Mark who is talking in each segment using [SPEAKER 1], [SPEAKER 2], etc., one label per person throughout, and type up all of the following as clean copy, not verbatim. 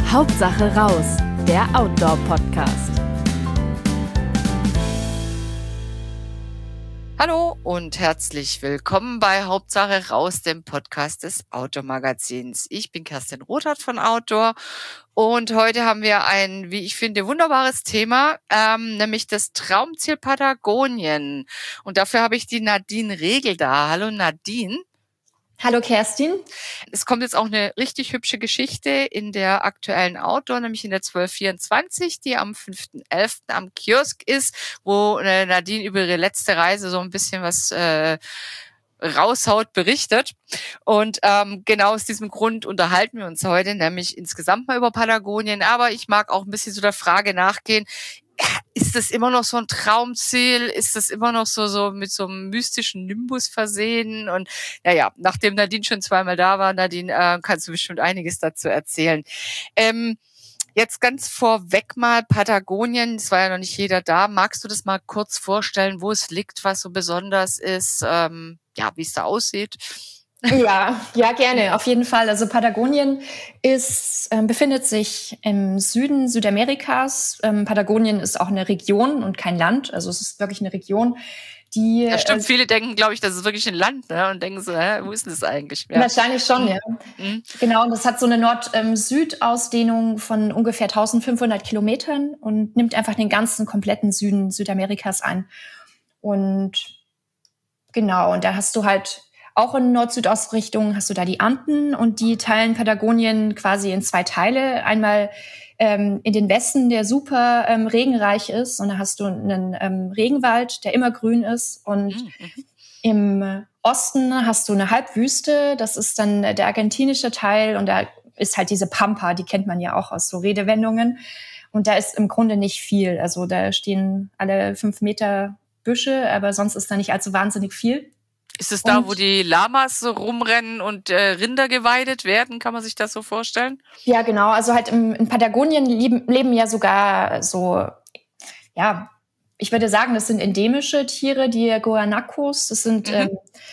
[SPEAKER 1] Hauptsache raus, der Outdoor-Podcast.
[SPEAKER 2] Hallo und herzlich willkommen bei Hauptsache raus, dem Podcast des Outdoor-Magazins. Ich bin Kerstin Rothart von Outdoor und heute haben wir ein, wie ich finde, wunderbares Thema, nämlich das Traumziel Patagonien. Und dafür habe ich die Nadine Regel da. Hallo Nadine.
[SPEAKER 3] Hallo Kerstin.
[SPEAKER 2] Es kommt jetzt auch eine richtig hübsche Geschichte in der aktuellen Outdoor, nämlich in der 1224, die am 5.11. am Kiosk ist, wo Nadine über ihre letzte Reise so ein bisschen was raushaut, berichtet. Und genau aus diesem Grund unterhalten wir uns heute, nämlich insgesamt mal über Patagonien. Aber ich mag auch ein bisschen so der Frage nachgehen, ist das immer noch so ein Traumziel? Ist das immer noch so mit so einem mystischen Nimbus versehen? Und naja, nachdem Nadine schon zweimal da war, Nadine, kannst du bestimmt einiges dazu erzählen. Jetzt ganz vorweg mal Patagonien, es war ja noch nicht jeder da. Magst du das mal kurz vorstellen, wo es liegt, was so besonders ist, wie es da aussieht?
[SPEAKER 3] Ja, gerne, auf jeden Fall. Also Patagonien befindet sich im Süden Südamerikas. Patagonien ist auch eine Region und kein Land. Also es ist wirklich eine Region, die...
[SPEAKER 2] Ja, stimmt. Viele denken, glaube ich, das ist wirklich ein Land, ne? Und denken so, wo ist denn das eigentlich?
[SPEAKER 3] Ja. Wahrscheinlich schon, ja. Mhm. Genau, und das hat so eine Nord-Süd-Ausdehnung von ungefähr 1500 Kilometern und nimmt einfach den ganzen kompletten Süden Südamerikas ein. Und genau, und da hast du halt... Auch in Nord-Süd-Ost-Richtung hast du da die Anden und die teilen Patagonien quasi in zwei Teile. Einmal in den Westen, der super regenreich ist, und da hast du einen Regenwald, der immer grün ist. Und im Osten hast du eine Halbwüste, das ist dann der argentinische Teil, und da ist halt diese Pampa, die kennt man ja auch aus so Redewendungen. Und da ist im Grunde nicht viel. Also da stehen alle 5 Meter Büsche, aber sonst ist da nicht allzu wahnsinnig viel.
[SPEAKER 2] Ist es da, wo die Lamas so rumrennen und Rinder geweidet werden? Kann man sich das so vorstellen?
[SPEAKER 3] Ja, genau. Also halt in Patagonien leben ja sogar so, ja, ich würde sagen, das sind endemische Tiere, die Guanacos. Das sind so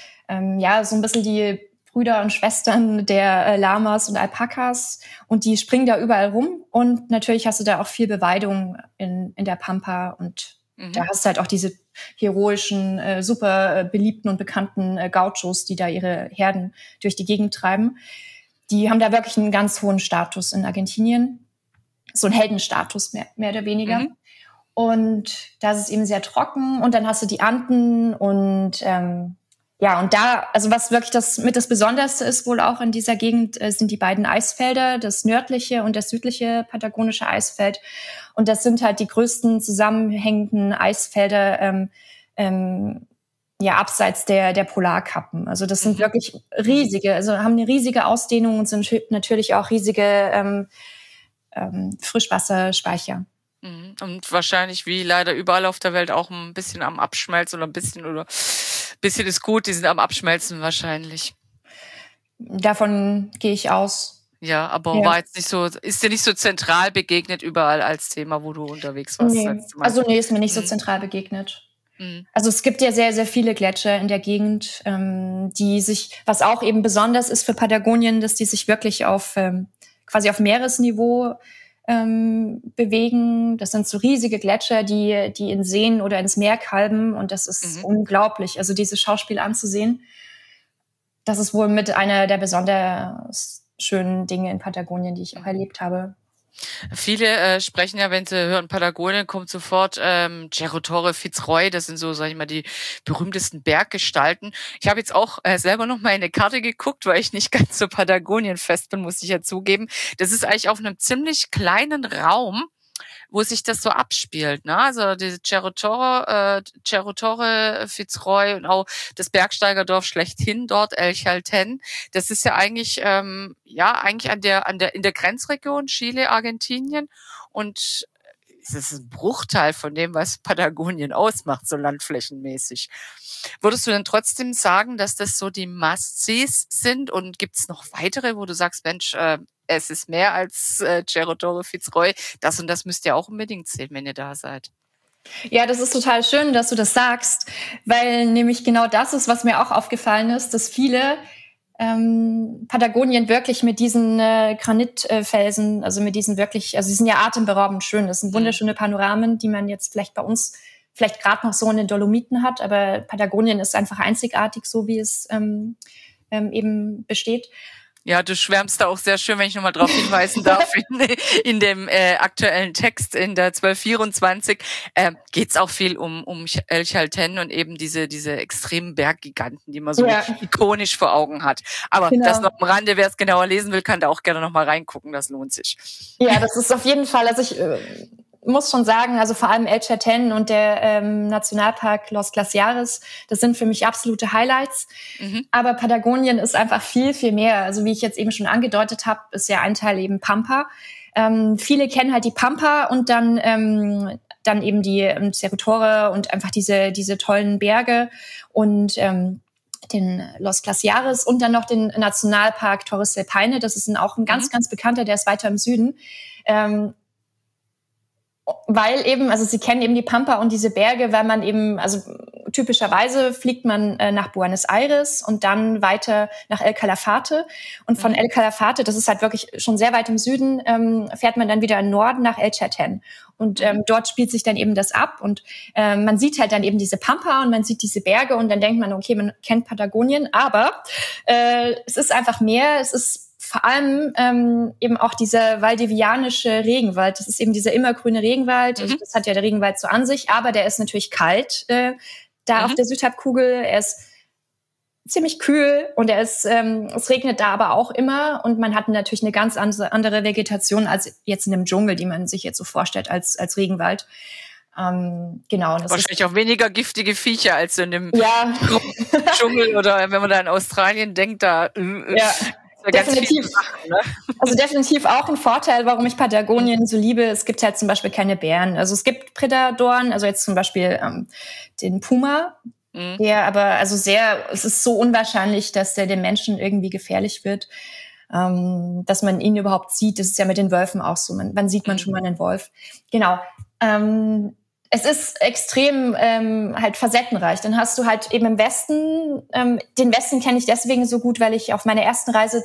[SPEAKER 3] ein bisschen die Brüder und Schwestern der Lamas und Alpakas. Und die springen da überall rum. Und natürlich hast du da auch viel Beweidung in der Pampa. Und da hast du halt auch diese heroischen, super beliebten und bekannten Gauchos, die da ihre Herden durch die Gegend treiben. Die haben da wirklich einen ganz hohen Status in Argentinien. So einen Heldenstatus, mehr oder weniger. Und da ist es eben sehr trocken. Und dann hast du die Anden und und da, also was wirklich das Besonderste ist wohl auch in dieser Gegend, sind die beiden Eisfelder, das nördliche und das südliche patagonische Eisfeld. Und das sind halt die größten zusammenhängenden Eisfelder, abseits der Polarkappen. Also das sind wirklich riesige, also haben eine riesige Ausdehnung und sind natürlich auch riesige Frischwasserspeicher.
[SPEAKER 2] Und wahrscheinlich, wie leider überall auf der Welt, auch ein bisschen am Abschmelzen oder ein bisschen ist gut, die sind am Abschmelzen wahrscheinlich.
[SPEAKER 3] Davon gehe ich aus.
[SPEAKER 2] Ja, aber war jetzt nicht so, ist dir nicht so zentral begegnet überall als Thema, wo du unterwegs warst?
[SPEAKER 3] Nee, ist mir nicht so zentral begegnet. Also es gibt ja sehr, sehr viele Gletscher in der Gegend, die sich, was auch eben besonders ist für Patagonien, dass die sich wirklich quasi auf Meeresniveau bewegen. Das sind so riesige Gletscher, die in Seen oder ins Meer kalben, und das ist unglaublich. Also dieses Schauspiel anzusehen, das ist wohl mit einer der besonders schönen Dinge in Patagonien, die ich auch erlebt habe.
[SPEAKER 2] Viele sprechen ja, wenn sie hören Patagonien, kommt sofort Cerro Torre, Fitzroy, das sind so, sag ich mal, die berühmtesten Berggestalten. Ich habe jetzt auch selber noch mal in eine Karte geguckt, weil ich nicht ganz so Patagonien-fest bin, muss ich ja zugeben. Das ist eigentlich auf einem ziemlich kleinen Raum, wo sich das so abspielt, ne? Also diese Cerro Torre, Fitzroy und auch das Bergsteigerdorf schlechthin dort, El Chaltén. Das ist ja eigentlich eigentlich in der Grenzregion Chile, Argentinien, und es ist ein Bruchteil von dem, was Patagonien ausmacht, so landflächenmäßig. Würdest du denn trotzdem sagen, dass das so die Must-Sees sind, und gibt es noch weitere, wo du sagst, Mensch, es ist mehr als Cerro Torre, Fitzroy, das und das müsst ihr auch unbedingt sehen, wenn ihr da seid?
[SPEAKER 3] Ja, das ist total schön, dass du das sagst, weil nämlich genau das ist, was mir auch aufgefallen ist, dass viele Patagonien wirklich mit diesen Granitfelsen, also mit diesen wirklich, also sie sind ja atemberaubend schön. Das sind wunderschöne Panoramen, die man jetzt vielleicht bei uns vielleicht gerade noch so in den Dolomiten hat, aber Patagonien ist einfach einzigartig, so wie es eben besteht.
[SPEAKER 2] Ja, du schwärmst da auch sehr schön, wenn ich nochmal darauf hinweisen darf, in dem aktuellen Text in der 1224 geht's auch viel um El Chaltén und eben diese extremen Berggiganten, die man so ikonisch vor Augen hat. Aber das noch am Rande, wer es genauer lesen will, kann da auch gerne nochmal reingucken, das lohnt sich.
[SPEAKER 3] Ja, das ist auf jeden Fall, also ich muss schon sagen, also vor allem El Chaltén und der Nationalpark Los Glaciares, das sind für mich absolute Highlights. Aber Patagonien ist einfach viel, viel mehr. Also wie ich jetzt eben schon angedeutet habe, ist ja ein Teil eben Pampa. Viele kennen halt die Pampa und dann eben die Cerro Torre und einfach diese tollen Berge und den Los Glaciares und dann noch den Nationalpark Torres del Paine. Das ist auch ein ganz, ganz bekannter, der ist weiter im Süden. Weil eben, also sie kennen eben die Pampa und diese Berge, weil man eben, also typischerweise fliegt man nach Buenos Aires und dann weiter nach El Calafate. Und von El Calafate, das ist halt wirklich schon sehr weit im Süden, fährt man dann wieder in Norden nach El Chaltén. Und dort spielt sich dann eben das ab. Und man sieht halt dann eben diese Pampa und man sieht diese Berge und dann denkt man, okay, man kennt Patagonien. Aber es ist einfach mehr, es ist vor allem eben auch dieser valdivianische Regenwald. Das ist eben dieser immergrüne Regenwald. Also das hat ja der Regenwald so an sich, aber der ist natürlich kalt da auf der Südhalbkugel. Er ist ziemlich kühl und es regnet da aber auch immer und man hat natürlich eine ganz andere Vegetation als jetzt in dem Dschungel, die man sich jetzt so vorstellt als Regenwald. Genau. Das
[SPEAKER 2] wahrscheinlich auch weniger giftige Viecher als in dem Dschungel oder wenn man da in Australien denkt, da
[SPEAKER 3] definitiv. Sachen, ne? Also definitiv auch ein Vorteil, warum ich Patagonien so liebe. Es gibt halt zum Beispiel keine Bären. Also es gibt Prädatoren, also jetzt zum Beispiel den Puma, der aber es ist so unwahrscheinlich, dass der den Menschen irgendwie gefährlich wird, dass man ihn überhaupt sieht. Das ist ja mit den Wölfen auch so. Wann sieht man schon mal einen Wolf? Genau. Es ist extrem halt facettenreich. Dann hast du halt eben im Westen, den Westen kenne ich deswegen so gut, weil ich auf meiner ersten Reise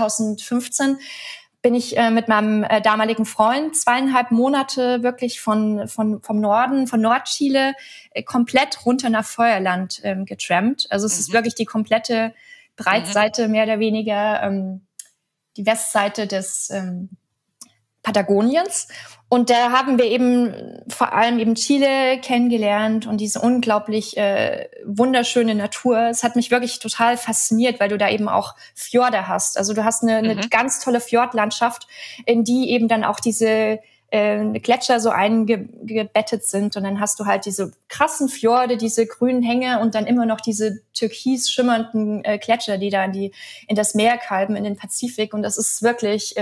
[SPEAKER 3] 2015 bin ich mit meinem damaligen Freund 2,5 Monate wirklich vom Norden, von Nordchile, komplett runter nach Feuerland getrampt. Also es ist wirklich die komplette Breitseite, mehr oder weniger, die Westseite des Patagoniens. Und da haben wir eben vor allem eben Chile kennengelernt und diese unglaublich wunderschöne Natur. Es hat mich wirklich total fasziniert, weil du da eben auch Fjorde hast. Also du hast eine ganz tolle Fjordlandschaft, in die eben dann auch diese Gletscher so eingebettet sind. Und dann hast du halt diese krassen Fjorde, diese grünen Hänge und dann immer noch diese türkis schimmernden Gletscher, die da in das Meer kalben, in den Pazifik. Und das ist wirklich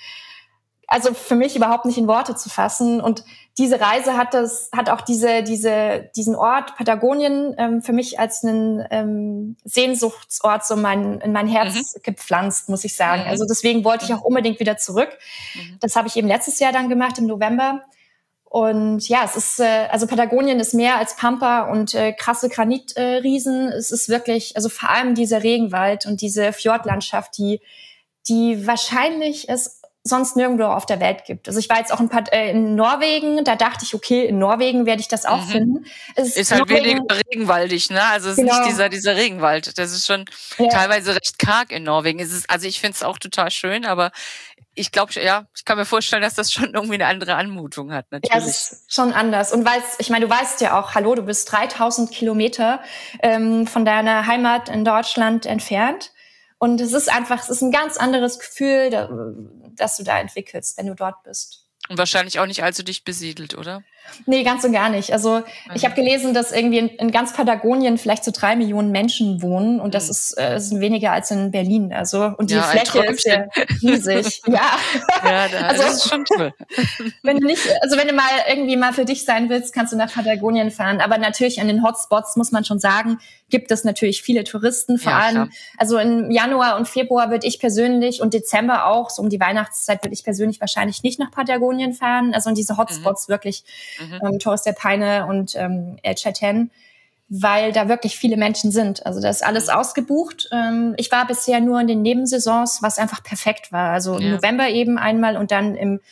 [SPEAKER 3] also für mich überhaupt nicht in Worte zu fassen. Und diese Reise hat auch diesen Ort Patagonien für mich als einen Sehnsuchtsort so in mein Herz gepflanzt, muss ich sagen. Also deswegen wollte ich auch unbedingt wieder zurück. Das habe ich eben letztes Jahr dann gemacht, im November. Und ja, es ist, also Patagonien ist mehr als Pampa und krasse Granitriesen. Es ist wirklich, also vor allem dieser Regenwald und diese Fjordlandschaft, die wahrscheinlich es sonst nirgendwo auf der Welt gibt. Also ich war jetzt auch in Norwegen, da dachte ich, okay, in Norwegen werde ich das auch finden. Es
[SPEAKER 2] ist halt weniger regenwaldig, ne? Also es ist nicht dieser Regenwald. Das ist schon teilweise recht karg in Norwegen. Also ich finde es auch total schön, aber ich glaube, ich kann mir vorstellen, dass das schon irgendwie eine andere Anmutung hat, natürlich. Ja,
[SPEAKER 3] es ist schon anders. Und ich meine, du weißt ja auch, hallo, du bist 3000 Kilometer von deiner Heimat in Deutschland entfernt. Und es ist ein ganz anderes Gefühl, das du da entwickelst, wenn du dort bist.
[SPEAKER 2] Und wahrscheinlich auch nicht allzu dicht besiedelt, oder?
[SPEAKER 3] Nee, ganz und gar nicht. Also ich habe gelesen, dass irgendwie in ganz Patagonien vielleicht so 3 Millionen Menschen wohnen und das sind weniger als in Berlin. Also und die Fläche ist ja riesig. Ja,
[SPEAKER 2] das ist schon toll.
[SPEAKER 3] Wenn du mal irgendwie mal für dich sein willst, kannst du nach Patagonien fahren. Aber natürlich an den Hotspots muss man schon sagen, gibt es natürlich viele Touristen. Vor allem, klar. Also im Januar und Februar würde ich persönlich und Dezember auch, so um die Weihnachtszeit würde ich persönlich wahrscheinlich nicht nach Patagonien fahren. Also in diese Hotspots wirklich. Torres del Paine und El Chaltén. weil da wirklich viele Menschen sind. Also da ist alles ausgebucht. Ich war bisher nur in den Nebensaisons, was einfach perfekt war. Also im November eben einmal und dann im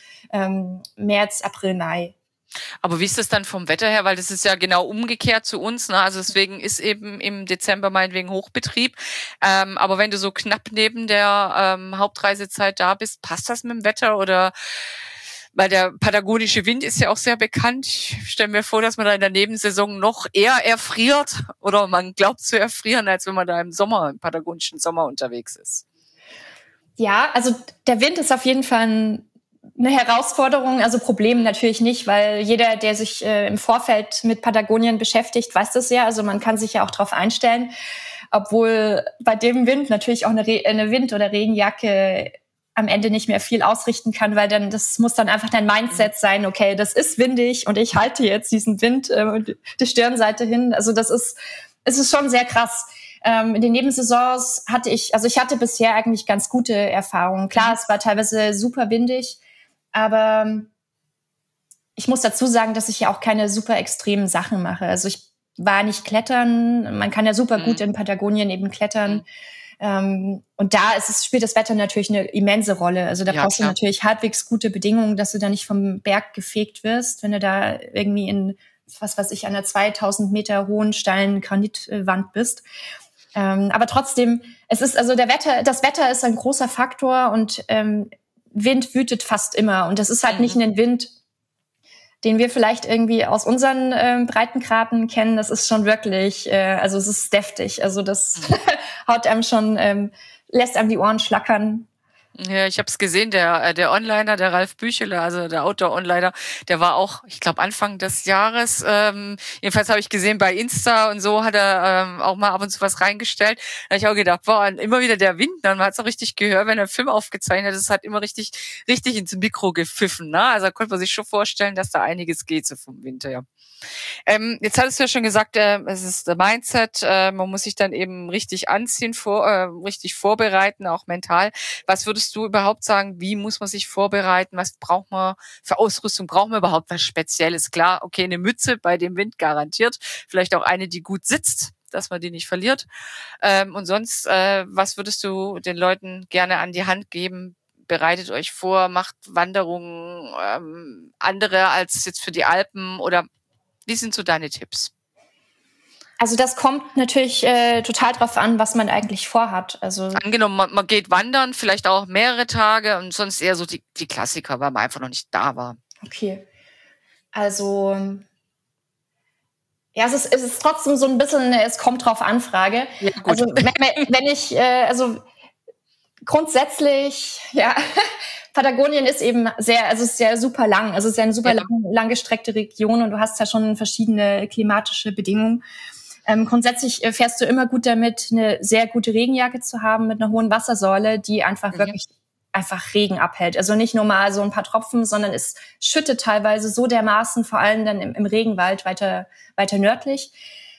[SPEAKER 3] März, April, Mai.
[SPEAKER 2] Aber wie ist das dann vom Wetter her? Weil das ist ja genau umgekehrt zu uns, ne? Also deswegen ist eben im Dezember meinetwegen Hochbetrieb. Aber wenn du so knapp neben der Hauptreisezeit da bist, passt das mit dem Wetter oder? Weil der patagonische Wind ist ja auch sehr bekannt. Ich stelle mir vor, dass man da in der Nebensaison noch eher erfriert oder man glaubt zu erfrieren, als wenn man da im patagonischen Sommer unterwegs ist.
[SPEAKER 3] Ja, also der Wind ist auf jeden Fall eine Herausforderung, also Problem natürlich nicht, weil jeder, der sich im Vorfeld mit Patagonien beschäftigt, weiß das ja. Also man kann sich ja auch darauf einstellen, obwohl bei dem Wind natürlich auch eine Wind- oder Regenjacke am Ende nicht mehr viel ausrichten kann, weil das muss dann einfach dein Mindset sein, okay, das ist windig und ich halte jetzt diesen Wind die Stirnseite hin. Also es ist schon sehr krass. In den Nebensaisons hatte ich bisher eigentlich ganz gute Erfahrungen. Klar, es war teilweise super windig, aber ich muss dazu sagen, dass ich ja auch keine super extremen Sachen mache. Also ich war nicht klettern. Man kann ja super gut in Patagonien eben klettern. Und da spielt das Wetter natürlich eine immense Rolle. Also da brauchst du natürlich halbwegs gute Bedingungen, dass du da nicht vom Berg gefegt wirst, wenn du da irgendwie in, was weiß ich, einer 2000 Meter hohen, steilen Granitwand bist. Aber trotzdem, das Wetter ist ein großer Faktor und Wind wütet fast immer. Und das ist halt nicht ein Wind, den wir vielleicht irgendwie aus unseren Breitengraden kennen. Das ist schon wirklich, also es ist deftig. Also das haut einem schon, lässt einem die Ohren schlackern.
[SPEAKER 2] Ja, ich habe es gesehen, der Onliner, der Ralf Bücheler, also der Outdoor-Onliner, der war auch, ich glaube, Anfang des Jahres, jedenfalls habe ich gesehen bei Insta und so, hat er auch mal ab und zu was reingestellt. Da habe ich auch gedacht, boah, und immer wieder der Wind, man hat es auch richtig gehört, wenn er einen Film aufgezeichnet hat, es hat immer richtig ins Mikro gepfiffen, ne? Also da konnte man sich schon vorstellen, dass da einiges geht so vom Winter, ja. Jetzt hattest du ja schon gesagt, es ist der Mindset, man muss sich dann eben richtig anziehen, richtig vorbereiten, auch mental. Was würdest du überhaupt sagen, wie muss man sich vorbereiten? Was braucht man für Ausrüstung? Braucht man überhaupt was Spezielles? Klar, okay, eine Mütze bei dem Wind garantiert, vielleicht auch eine, die gut sitzt, dass man die nicht verliert. Und sonst, was würdest du den Leuten gerne an die Hand geben? Bereitet euch vor, macht Wanderungen andere als jetzt für die Alpen oder wie sind so deine Tipps?
[SPEAKER 3] Also das kommt natürlich total drauf an, was man eigentlich vorhat. Also
[SPEAKER 2] angenommen, man geht wandern, vielleicht auch mehrere Tage und sonst eher so die Klassiker, weil man einfach noch nicht da war.
[SPEAKER 3] Okay. Also ja, es ist trotzdem so ein bisschen, es kommt drauf an, Frage. Ja, gut. Also wenn ich, grundsätzlich, ja, Patagonien ist eben es ist sehr super lang. Also es ist ja eine super langgestreckte Region und du hast ja schon verschiedene klimatische Bedingungen. Grundsätzlich fährst du immer gut damit, eine sehr gute Regenjacke zu haben mit einer hohen Wassersäule, die einfach wirklich einfach Regen abhält. Also nicht nur mal so ein paar Tropfen, sondern es schüttet teilweise so dermaßen, vor allem dann im Regenwald weiter nördlich.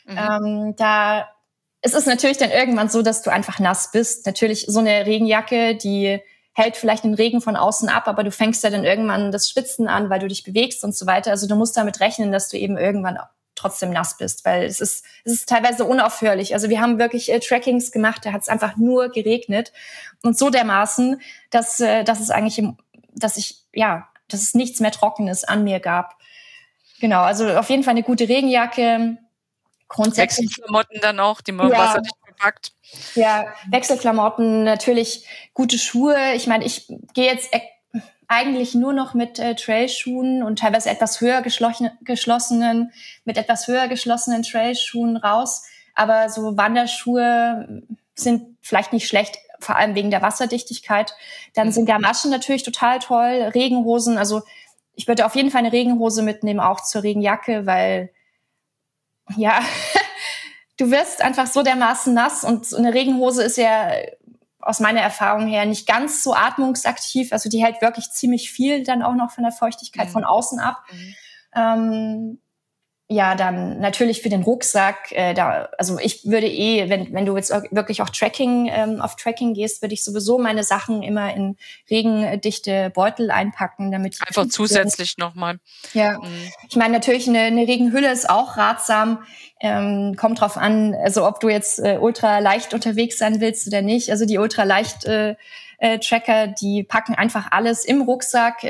[SPEAKER 3] Es ist natürlich dann irgendwann so, dass du einfach nass bist. Natürlich so eine Regenjacke, die hält vielleicht den Regen von außen ab, aber du fängst ja dann irgendwann das Schwitzen an, weil du dich bewegst und so weiter. Also du musst damit rechnen, dass du eben irgendwann trotzdem nass bist, weil es ist teilweise unaufhörlich. Also wir haben wirklich Trackings gemacht, da hat es einfach nur geregnet und so dermaßen, dass es nichts mehr Trockenes an mir gab. Genau, also auf jeden Fall eine gute Regenjacke.
[SPEAKER 2] Grundsätzlich Wechselklamotten dann auch, die man wasserdicht verpackt.
[SPEAKER 3] Ja, Wechselklamotten, natürlich gute Schuhe. Ich meine, ich gehe jetzt eigentlich nur noch mit Trailschuhen und teilweise etwas höher geschlossenen Trailschuhen raus. Aber so Wanderschuhe sind vielleicht nicht schlecht, vor allem wegen der Wasserdichtigkeit. Dann sind Gamaschen natürlich total toll. Regenhosen, also ich würde auf jeden Fall eine Regenhose mitnehmen, auch zur Regenjacke, weil ja, du wirst einfach so dermaßen nass und so eine Regenhose ist ja aus meiner Erfahrung her nicht ganz so atmungsaktiv. Also die hält wirklich ziemlich viel dann auch noch von der Feuchtigkeit von außen ab. Ja, dann natürlich für den Rucksack. Also ich würde wenn du jetzt wirklich auch auf Trekking gehst, würde ich sowieso meine Sachen immer in regendichte Beutel einpacken, damit ich
[SPEAKER 2] einfach zusätzlich nochmal.
[SPEAKER 3] Ja, ich meine natürlich eine Regenhülle ist auch ratsam. Kommt drauf an, also ob du jetzt ultra leicht unterwegs sein willst oder nicht. Also die ultra leicht Tracker, die packen einfach alles im Rucksack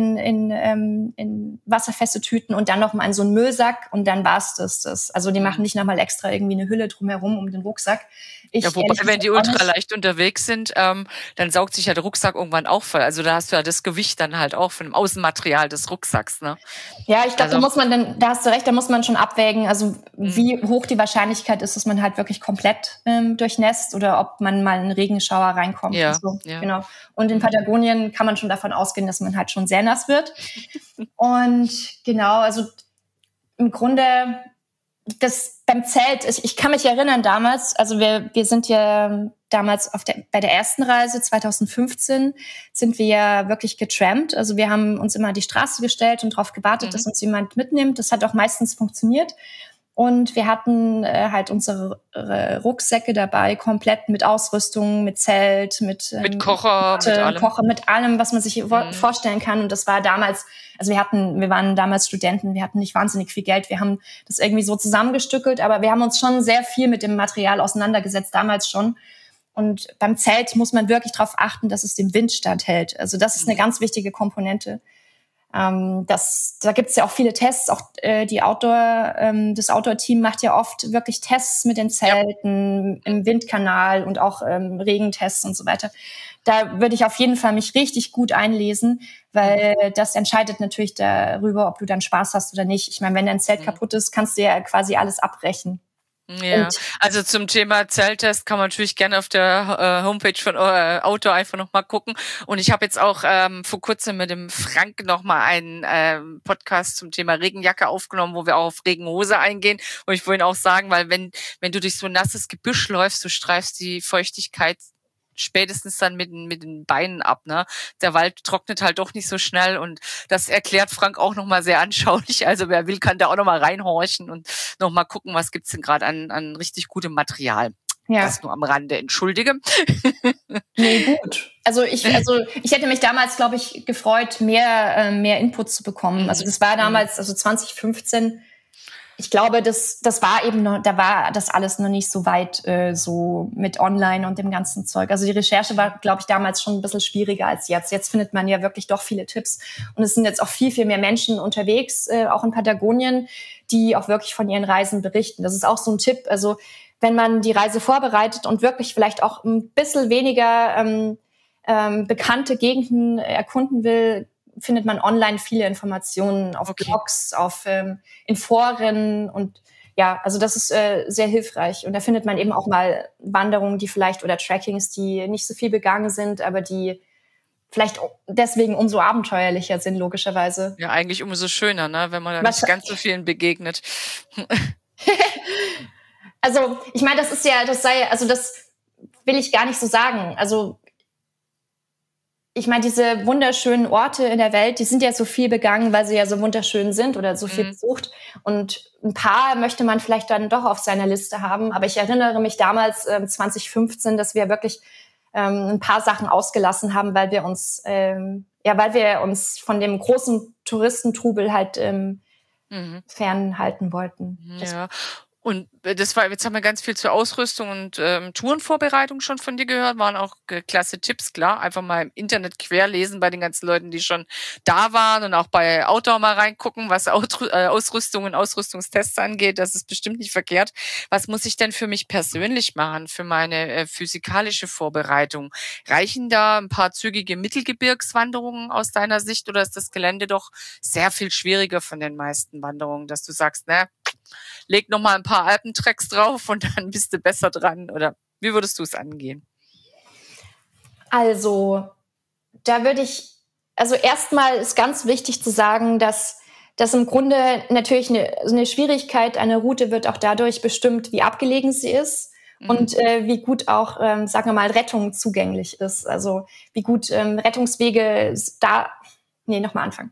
[SPEAKER 3] in wasserfeste Tüten und dann nochmal in so einen Müllsack und dann war's das. Also die machen nicht nochmal extra irgendwie eine Hülle drumherum um den Rucksack.
[SPEAKER 2] Wobei, wenn die ultra leicht unterwegs sind, dann saugt sich ja der Rucksack irgendwann auch voll. Also da hast du ja das Gewicht dann halt auch von dem Außenmaterial des Rucksacks, ne?
[SPEAKER 3] Ja, ich glaube, da hast du recht, da muss man schon abwägen, also wie hoch die Wahrscheinlichkeit ist, dass man halt wirklich komplett durchnässt oder ob man mal in einen Regenschauer reinkommt.
[SPEAKER 2] Ja,
[SPEAKER 3] also,
[SPEAKER 2] ja.
[SPEAKER 3] Genau. Und in Patagonien kann man schon davon ausgehen, dass man halt schon sehr nass wird. Und genau, also im Grunde das beim Zelt, ich kann mich erinnern damals, also wir sind ja damals bei der ersten Reise 2015 sind wir ja wirklich getrampt. Also wir haben uns immer an die Straße gestellt und darauf gewartet, dass uns jemand mitnimmt. Das hat auch meistens funktioniert. Und wir hatten halt unsere Rucksäcke dabei, komplett mit Ausrüstung, mit Zelt, mit
[SPEAKER 2] Kocher,
[SPEAKER 3] mit allem, was man sich vorstellen kann. Und das war damals, also wir waren damals Studenten, wir hatten nicht wahnsinnig viel Geld. Wir haben das irgendwie so zusammengestückelt, aber wir haben uns schon sehr viel mit dem Material auseinandergesetzt, damals schon. Und beim Zelt muss man wirklich darauf achten, dass es dem Wind standhält. Also das ist eine ganz wichtige Komponente. Da gibt's ja auch viele Tests, auch das Outdoor-Team macht ja oft wirklich Tests mit den Zelten im Windkanal und auch Regentests und so weiter. Da würde ich auf jeden Fall mich richtig gut einlesen, weil das entscheidet natürlich darüber, ob du dann Spaß hast oder nicht. Ich meine, wenn dein Zelt kaputt ist, kannst du ja quasi alles abbrechen.
[SPEAKER 2] Ja, also zum Thema Zelttest kann man natürlich gerne auf der Homepage von Outdoor einfach nochmal gucken. Und ich habe jetzt auch vor kurzem mit dem Frank nochmal einen Podcast zum Thema Regenjacke aufgenommen, wo wir auch auf Regenhose eingehen. Und ich wollte auch sagen, weil wenn du durch so ein nasses Gebüsch läufst, du streifst die Feuchtigkeit spätestens dann mit den Beinen ab, ne? Der Wald trocknet halt doch nicht so schnell und das erklärt Frank auch nochmal sehr anschaulich. Also wer will, kann da auch nochmal reinhorchen und nochmal gucken, was gibt's denn gerade an richtig gutem Material. Ja. Das nur am Rande, entschuldige.
[SPEAKER 3] Nee, gut. Also ich hätte mich damals, glaube ich, gefreut, mehr Input zu bekommen. Also das war damals, also 2015, ich glaube, das war eben noch, da war das alles noch nicht so weit so mit Online und dem ganzen Zeug. Also die Recherche war, glaube ich, damals schon ein bisschen schwieriger als jetzt. Jetzt findet man ja wirklich doch viele Tipps. Und es sind jetzt auch viel, viel mehr Menschen unterwegs, auch in Patagonien, die auch wirklich von ihren Reisen berichten. Das ist auch so ein Tipp. Also wenn man die Reise vorbereitet und wirklich vielleicht auch ein bisschen weniger bekannte Gegenden erkunden will, findet man online viele Informationen auf Blogs, in Foren und ja, also das ist sehr hilfreich. Und da findet man eben auch mal Wanderungen, die vielleicht oder Trackings, die nicht so viel begangen sind, aber die vielleicht deswegen umso abenteuerlicher sind, logischerweise.
[SPEAKER 2] Ja, eigentlich umso schöner, ne, wenn man da nicht ganz so vielen begegnet.
[SPEAKER 3] Also, ich meine, das will ich gar nicht so sagen. Also, ich meine, diese wunderschönen Orte in der Welt, die sind ja so viel begangen, weil sie ja so wunderschön sind oder so viel besucht. Und ein paar möchte man vielleicht dann doch auf seiner Liste haben. Aber ich erinnere mich damals, 2015, dass wir wirklich ein paar Sachen ausgelassen haben, weil wir uns von dem großen Touristentrubel halt fernhalten wollten.
[SPEAKER 2] Ja. Und jetzt haben wir ganz viel zur Ausrüstung und Tourenvorbereitung schon von dir gehört, waren auch klasse Tipps, klar. Einfach mal im Internet querlesen bei den ganzen Leuten, die schon da waren und auch bei Outdoor mal reingucken, was Ausrüstung und Ausrüstungstests angeht. Das ist bestimmt nicht verkehrt. Was muss ich denn für mich persönlich machen, für meine physikalische Vorbereitung? Reichen da ein paar zügige Mittelgebirgswanderungen aus deiner Sicht oder ist das Gelände doch sehr viel schwieriger von den meisten Wanderungen, dass du sagst, leg noch mal ein paar Alpentracks drauf und dann bist du besser dran? Oder wie würdest du es angehen?
[SPEAKER 3] Also, erstmal ist ganz wichtig zu sagen, dass im Grunde natürlich eine Schwierigkeit, eine Route wird auch dadurch bestimmt, wie abgelegen sie ist und wie gut auch, sagen wir mal, Rettung zugänglich ist. Also, wie gut Rettungswege nochmal anfangen.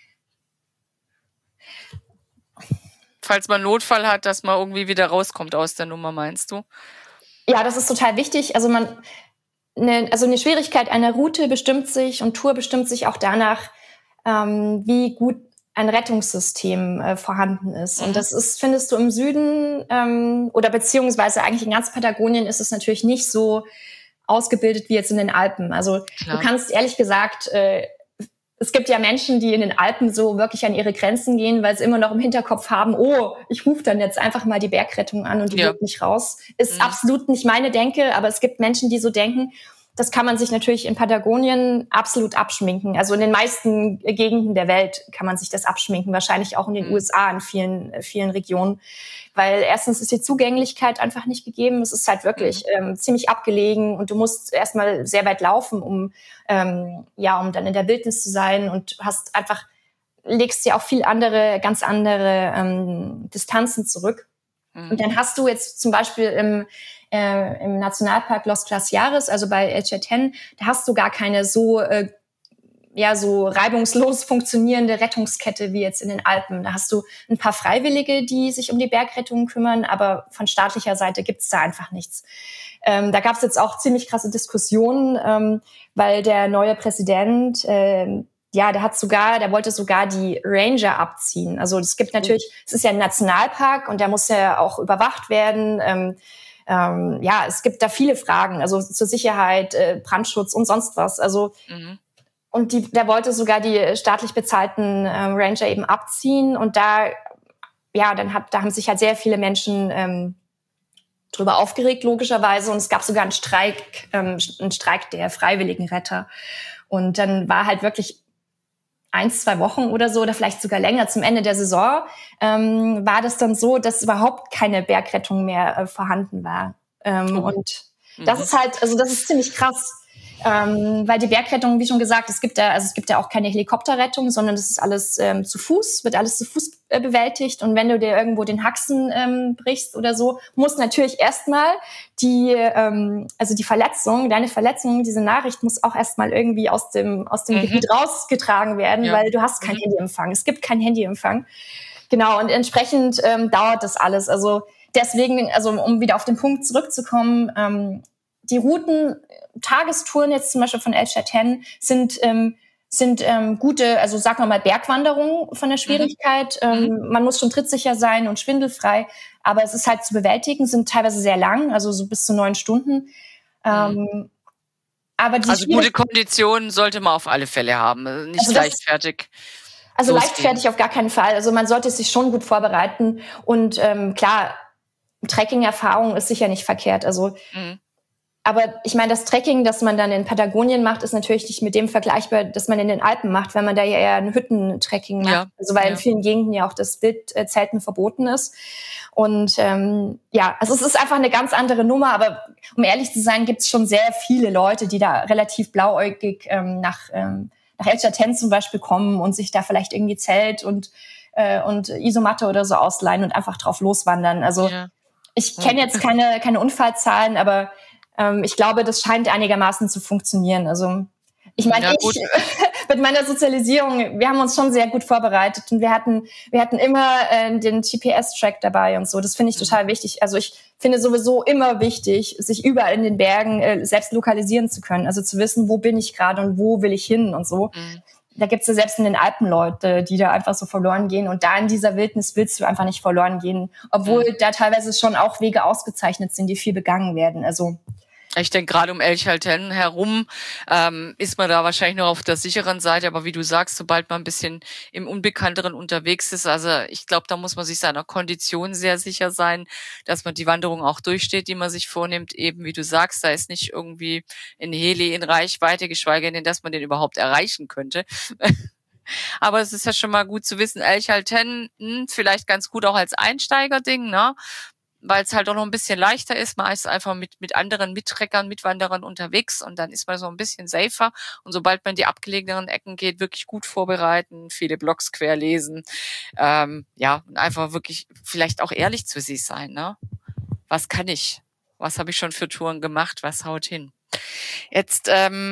[SPEAKER 2] Falls man Notfall hat, dass man irgendwie wieder rauskommt aus der Nummer, meinst du?
[SPEAKER 3] Ja, das ist total wichtig. Also eine Schwierigkeit einer Route bestimmt sich und Tour bestimmt sich auch danach, wie gut ein Rettungssystem vorhanden ist. Und das findest du im Süden oder beziehungsweise eigentlich in ganz Patagonien ist es natürlich nicht so ausgebildet wie jetzt in den Alpen. Also
[SPEAKER 2] Klar.
[SPEAKER 3] Du kannst ehrlich gesagt, es gibt ja Menschen, die in den Alpen so wirklich an ihre Grenzen gehen, weil sie immer noch im Hinterkopf haben, oh, ich rufe dann jetzt einfach mal die Bergrettung an und die holt mich raus. Ist absolut nicht meine Denke, aber es gibt Menschen, die so denken. Das kann man sich natürlich in Patagonien absolut abschminken. Also in den meisten Gegenden der Welt kann man sich das abschminken. Wahrscheinlich auch in den USA in vielen Regionen. Weil erstens ist die Zugänglichkeit einfach nicht gegeben. Es ist halt wirklich ziemlich abgelegen und du musst erstmal sehr weit laufen, um dann in der Wildnis zu sein und legst dir auch ganz andere Distanzen zurück. Und dann hast du jetzt zum Beispiel im Nationalpark Los Glaciares, also bei El Chaltén, da hast du gar keine so reibungslos funktionierende Rettungskette wie jetzt in den Alpen. Da hast du ein paar Freiwillige, die sich um die Bergrettung kümmern, aber von staatlicher Seite gibt's da einfach nichts. Da gab's jetzt auch ziemlich krasse Diskussionen, weil der neue Präsident der wollte sogar die Ranger abziehen. Also es gibt natürlich, es ist ja ein Nationalpark und der muss ja auch überwacht werden. Es gibt da viele Fragen, also zur Sicherheit, Brandschutz und sonst was. Also und der wollte sogar die staatlich bezahlten Ranger eben abziehen. Und da haben sich halt sehr viele Menschen drüber aufgeregt, logischerweise. Und es gab sogar einen Streik der freiwilligen Retter. Und dann war halt wirklich 1-2 Wochen oder so, oder vielleicht sogar länger zum Ende der Saison, war das dann so, dass überhaupt keine Bergrettung mehr vorhanden war. Und das ist halt, also das ist ziemlich krass, weil die Bergrettung, wie schon gesagt, es gibt ja auch keine Helikopterrettung, sondern das ist alles wird alles zu Fuß bewältigt. Und wenn du dir irgendwo den Haxen brichst oder so, muss natürlich erstmal deine Verletzung, diese Nachricht muss auch erstmal irgendwie aus dem Gebiet rausgetragen werden, weil du hast keinen Handyempfang. Es gibt keinen Handyempfang. Genau, und entsprechend dauert das alles. Also deswegen, also um wieder auf den Punkt zurückzukommen, die Routen, Tagestouren jetzt zum Beispiel von El Chaltén sind gute, also sagen wir mal Bergwanderungen von der Schwierigkeit. Man muss schon trittsicher sein und schwindelfrei, aber es ist halt zu bewältigen, sind teilweise sehr lang, also so bis zu 9 Stunden. Aber
[SPEAKER 2] gute Konditionen sollte man auf alle Fälle haben, nicht leichtfertig.
[SPEAKER 3] Also leichtfertig auf gar keinen Fall. Also man sollte sich schon gut vorbereiten und klar, Trekking-Erfahrung ist sicher nicht verkehrt. Also aber ich meine, das Trekking, das man dann in Patagonien macht, ist natürlich nicht mit dem vergleichbar, das man in den Alpen macht, wenn man da ja eher ein Hüttentrekking macht. Also weil in vielen Gegenden ja auch das Wildzelten verboten ist. Und also es ist einfach eine ganz andere Nummer. Aber um ehrlich zu sein, gibt es schon sehr viele Leute, die da relativ blauäugig nach El Chaltén zum Beispiel kommen und sich da vielleicht irgendwie Zelt und Isomatte oder so ausleihen und einfach drauf loswandern. Also ich kenne jetzt keine Unfallzahlen, aber ich glaube, das scheint einigermaßen zu funktionieren. Also ich meine, mit meiner Sozialisierung, wir haben uns schon sehr gut vorbereitet und wir hatten immer den GPS-Track dabei und so. Das finde ich total wichtig. Also ich finde sowieso immer wichtig, sich überall in den Bergen selbst lokalisieren zu können. Also zu wissen, wo bin ich gerade und wo will ich hin und so. Da gibt's ja selbst in den Alpen Leute, die da einfach so verloren gehen. Und da in dieser Wildnis willst du einfach nicht verloren gehen. Obwohl da teilweise schon auch Wege ausgezeichnet sind, die viel begangen werden. Also
[SPEAKER 2] ich denke, gerade um El Chaltén herum ist man da wahrscheinlich noch auf der sicheren Seite. Aber wie du sagst, sobald man ein bisschen im Unbekannteren unterwegs ist, also ich glaube, da muss man sich seiner Kondition sehr sicher sein, dass man die Wanderung auch durchsteht, die man sich vornimmt. Eben, wie du sagst, da ist nicht irgendwie ein Heli in Reichweite, geschweige denn, dass man den überhaupt erreichen könnte. Aber es ist ja schon mal gut zu wissen, El Chaltén vielleicht ganz gut auch als Einsteigerding, ne? Weil es halt auch noch ein bisschen leichter ist. Man ist einfach mit anderen Mittreckern, Mitwanderern unterwegs und dann ist man so ein bisschen safer. Und sobald man in die abgelegeneren Ecken geht, wirklich gut vorbereiten, viele Blogs querlesen. Und einfach wirklich vielleicht auch ehrlich zu sich sein. Ne? Was kann ich? Was habe ich schon für Touren gemacht? Was haut hin? Jetzt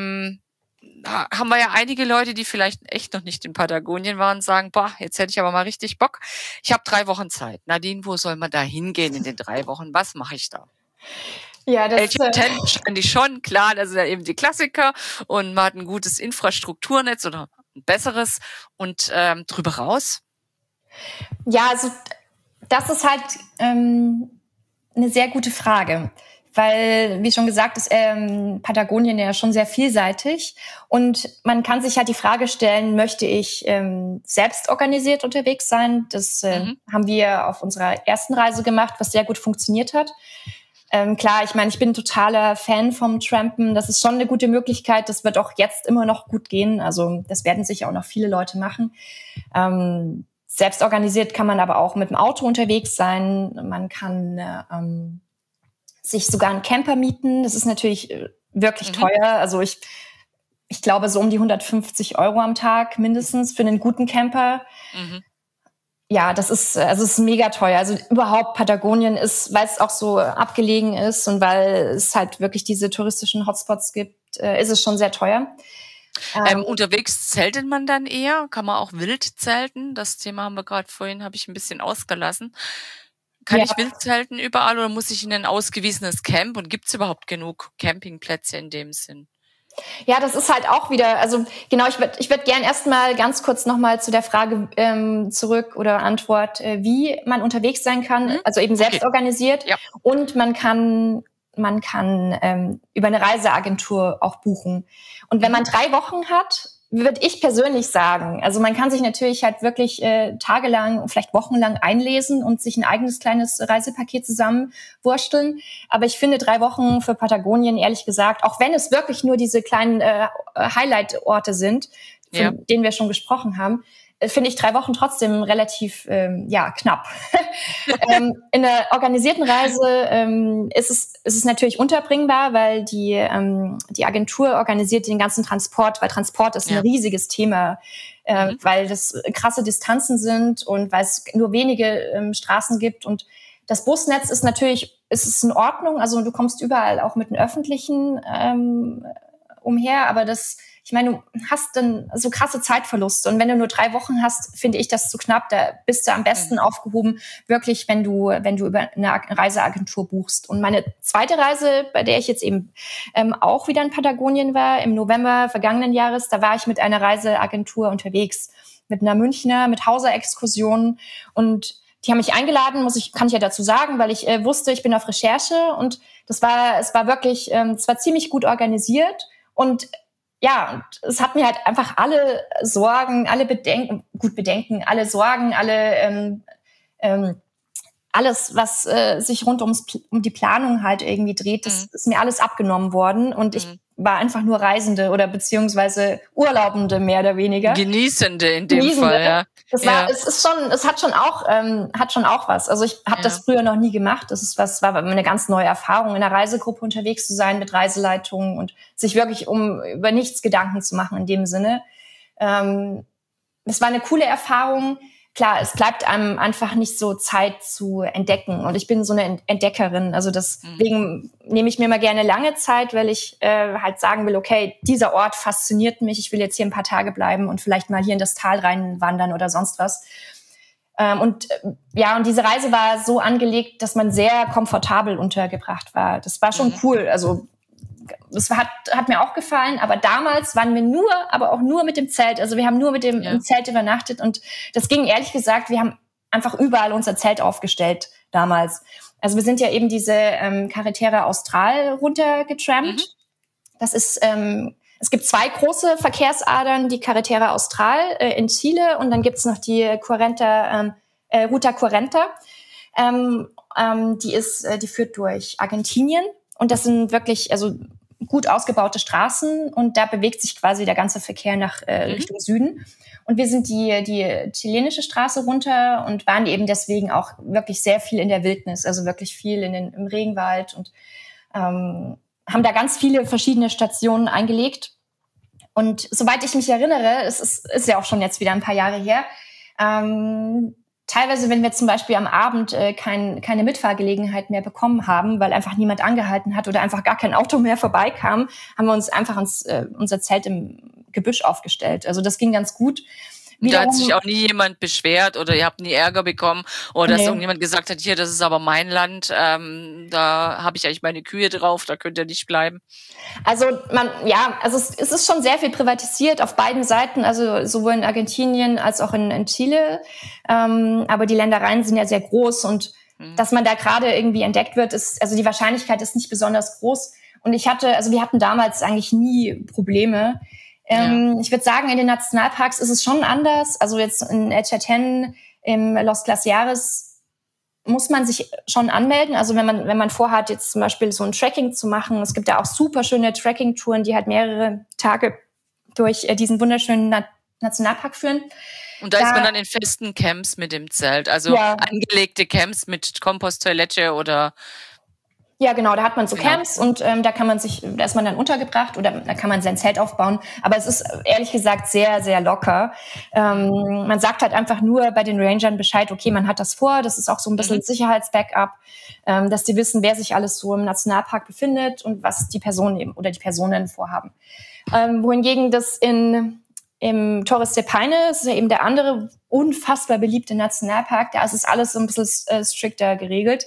[SPEAKER 2] haben wir ja einige Leute, die vielleicht echt noch nicht in Patagonien waren und sagen, jetzt hätte ich aber mal richtig Bock. Ich habe 3 Wochen Zeit. Nadine, wo soll man da hingehen in den 3 Wochen? Was mache ich da?
[SPEAKER 3] Ja, das
[SPEAKER 2] fand ich schon, klar, das sind ja eben die Klassiker und man hat ein gutes Infrastrukturnetz oder ein besseres und drüber raus?
[SPEAKER 3] Ja, also das ist halt eine sehr gute Frage. Weil, wie schon gesagt, ist Patagonien ja schon sehr vielseitig. Und man kann sich halt die Frage stellen, möchte ich selbst organisiert unterwegs sein? Das haben wir auf unserer ersten Reise gemacht, was sehr gut funktioniert hat. Klar, ich meine, ich bin ein totaler Fan vom Trampen. Das ist schon eine gute Möglichkeit. Das wird auch jetzt immer noch gut gehen. Also das werden sicher auch noch viele Leute machen. Selbst organisiert kann man aber auch mit dem Auto unterwegs sein. Man kann sich sogar einen Camper mieten. Das ist natürlich wirklich teuer. Also ich glaube so um die 150 € am Tag mindestens für einen guten Camper. Ja, das ist mega teuer. Also überhaupt Patagonien ist, weil es auch so abgelegen ist und weil es halt wirklich diese touristischen Hotspots gibt, ist es schon sehr teuer.
[SPEAKER 2] Unterwegs zeltet man dann eher? Kann man auch wild zelten? Das Thema haben wir gerade vorhin, habe ich ein bisschen ausgelassen. Kann ich wild zelten überall oder muss ich in ein ausgewiesenes Camp? Und gibt es überhaupt genug Campingplätze in dem Sinn?
[SPEAKER 3] Ja, das ist halt auch wieder, also genau, ich würd gern erstmal ganz kurz nochmal zu der Frage zurück oder Antwort, wie man unterwegs sein kann, also eben selbst organisiert und man kann über eine Reiseagentur auch buchen. Und wenn man 3 Wochen hat, würde ich persönlich sagen, also man kann sich natürlich halt wirklich tagelang, vielleicht wochenlang einlesen und sich ein eigenes kleines Reisepaket zusammenwursteln. Aber ich finde 3 Wochen für Patagonien, ehrlich gesagt, auch wenn es wirklich nur diese kleinen Highlight-Orte sind, von denen wir schon gesprochen haben, finde ich 3 Wochen trotzdem relativ knapp. In der organisierten Reise ist es natürlich unterbringbar, weil die Agentur organisiert den ganzen Transport, weil Transport ist ein riesiges Thema, weil das krasse Distanzen sind und weil es nur wenige Straßen gibt. Und das Busnetz ist natürlich, ist es in Ordnung, also du kommst überall auch mit den Öffentlichen umher, aber ich meine, du hast dann so krasse Zeitverluste. Und wenn du nur 3 Wochen hast, finde ich das zu knapp. Da bist du am besten aufgehoben, wirklich, wenn du über eine Reiseagentur buchst. Und meine zweite Reise, bei der ich jetzt eben auch wieder in Patagonien war, im November vergangenen Jahres, da war ich mit einer Reiseagentur unterwegs. Mit einer Münchner, mit Hauser-Exkursionen. Und die haben mich eingeladen, kann ich ja dazu sagen, weil ich wusste, ich bin auf Recherche. Und es war wirklich, es war ziemlich gut organisiert. Und ja, und es hat mir halt einfach alle Sorgen, alle Bedenken, alle Sorgen, alles, was sich rund um die Planung halt irgendwie dreht, das ist mir alles abgenommen worden. Und ich war einfach nur Reisende oder beziehungsweise Urlaubende mehr oder weniger.
[SPEAKER 2] Genießende in dem Fall, ja.
[SPEAKER 3] Es hat schon auch was. Also ich habe das früher noch nie gemacht. War eine ganz neue Erfahrung, in einer Reisegruppe unterwegs zu sein mit Reiseleitung und sich wirklich über nichts Gedanken zu machen in dem Sinne. Das war eine coole Erfahrung. Klar, es bleibt einem einfach nicht so Zeit zu entdecken. Und ich bin so eine Entdeckerin. Also deswegen nehme ich mir mal gerne lange Zeit, weil ich halt sagen will, okay, dieser Ort fasziniert mich. Ich will jetzt hier ein paar Tage bleiben und vielleicht mal hier in das Tal reinwandern oder sonst was. Und diese Reise war so angelegt, dass man sehr komfortabel untergebracht war. Das war schon cool. Also das hat mir auch gefallen, aber damals waren wir aber auch nur mit dem Zelt. Also wir haben nur mit dem Zelt übernachtet und das ging ehrlich gesagt, wir haben einfach überall unser Zelt aufgestellt damals. Also wir sind ja eben diese Carretera Austral runtergetrampt. Das ist, es gibt 2 große Verkehrsadern, die Carretera Austral in Chile und dann gibt's noch die Ruta 40. Die führt durch Argentinien. Und das sind wirklich gut ausgebaute Straßen und da bewegt sich quasi der ganze Verkehr nach Richtung Süden. Und wir sind die chilenische Straße runter und waren eben deswegen auch wirklich sehr viel in der Wildnis, also wirklich viel im Regenwald und haben da ganz viele verschiedene Stationen eingelegt. Und soweit ich mich erinnere, es ist ja auch schon jetzt wieder ein paar Jahre her, teilweise, wenn wir zum Beispiel am Abend keine Mitfahrgelegenheit mehr bekommen haben, weil einfach niemand angehalten hat oder einfach gar kein Auto mehr vorbeikam, haben wir uns einfach unser Zelt im Gebüsch aufgestellt. Also das ging ganz gut.
[SPEAKER 2] Da hat sich auch nie jemand beschwert oder ihr habt nie Ärger bekommen oder dass irgendjemand gesagt hat, hier, das ist aber mein Land, da habe ich eigentlich meine Kühe drauf, da könnt ihr nicht bleiben.
[SPEAKER 3] Also es ist schon sehr viel privatisiert auf beiden Seiten, also sowohl in Argentinien als auch in Chile. Aber die Ländereien sind ja sehr groß und dass man da gerade irgendwie entdeckt wird, also die Wahrscheinlichkeit ist nicht besonders groß. Und wir hatten damals eigentlich nie Probleme. Ich würde sagen, in den Nationalparks ist es schon anders. Also jetzt in El Chatén, im Los Glaciares muss man sich schon anmelden. Also wenn man vorhat, jetzt zum Beispiel so ein Trekking zu machen, es gibt da auch super schöne Trekking-Touren, die halt mehrere Tage durch diesen wunderschönen Nationalpark führen.
[SPEAKER 2] Und da ist man dann in festen Camps mit dem Zelt, also angelegte Camps mit Komposttoilette oder...
[SPEAKER 3] Ja, genau, da hat man so Camps und da ist man dann untergebracht oder da kann man sein Zelt aufbauen. Aber es ist ehrlich gesagt sehr, sehr locker. Man sagt halt einfach nur bei den Rangern Bescheid, okay, man hat das vor, das ist auch so ein bisschen Sicherheitsbackup, dass die wissen, wer sich alles so im Nationalpark befindet und was die Personen eben oder die Personen vorhaben. Wohingegen das im Torres del Paine, das ist ja eben der andere unfassbar beliebte Nationalpark, da ist es alles so ein bisschen strikter geregelt.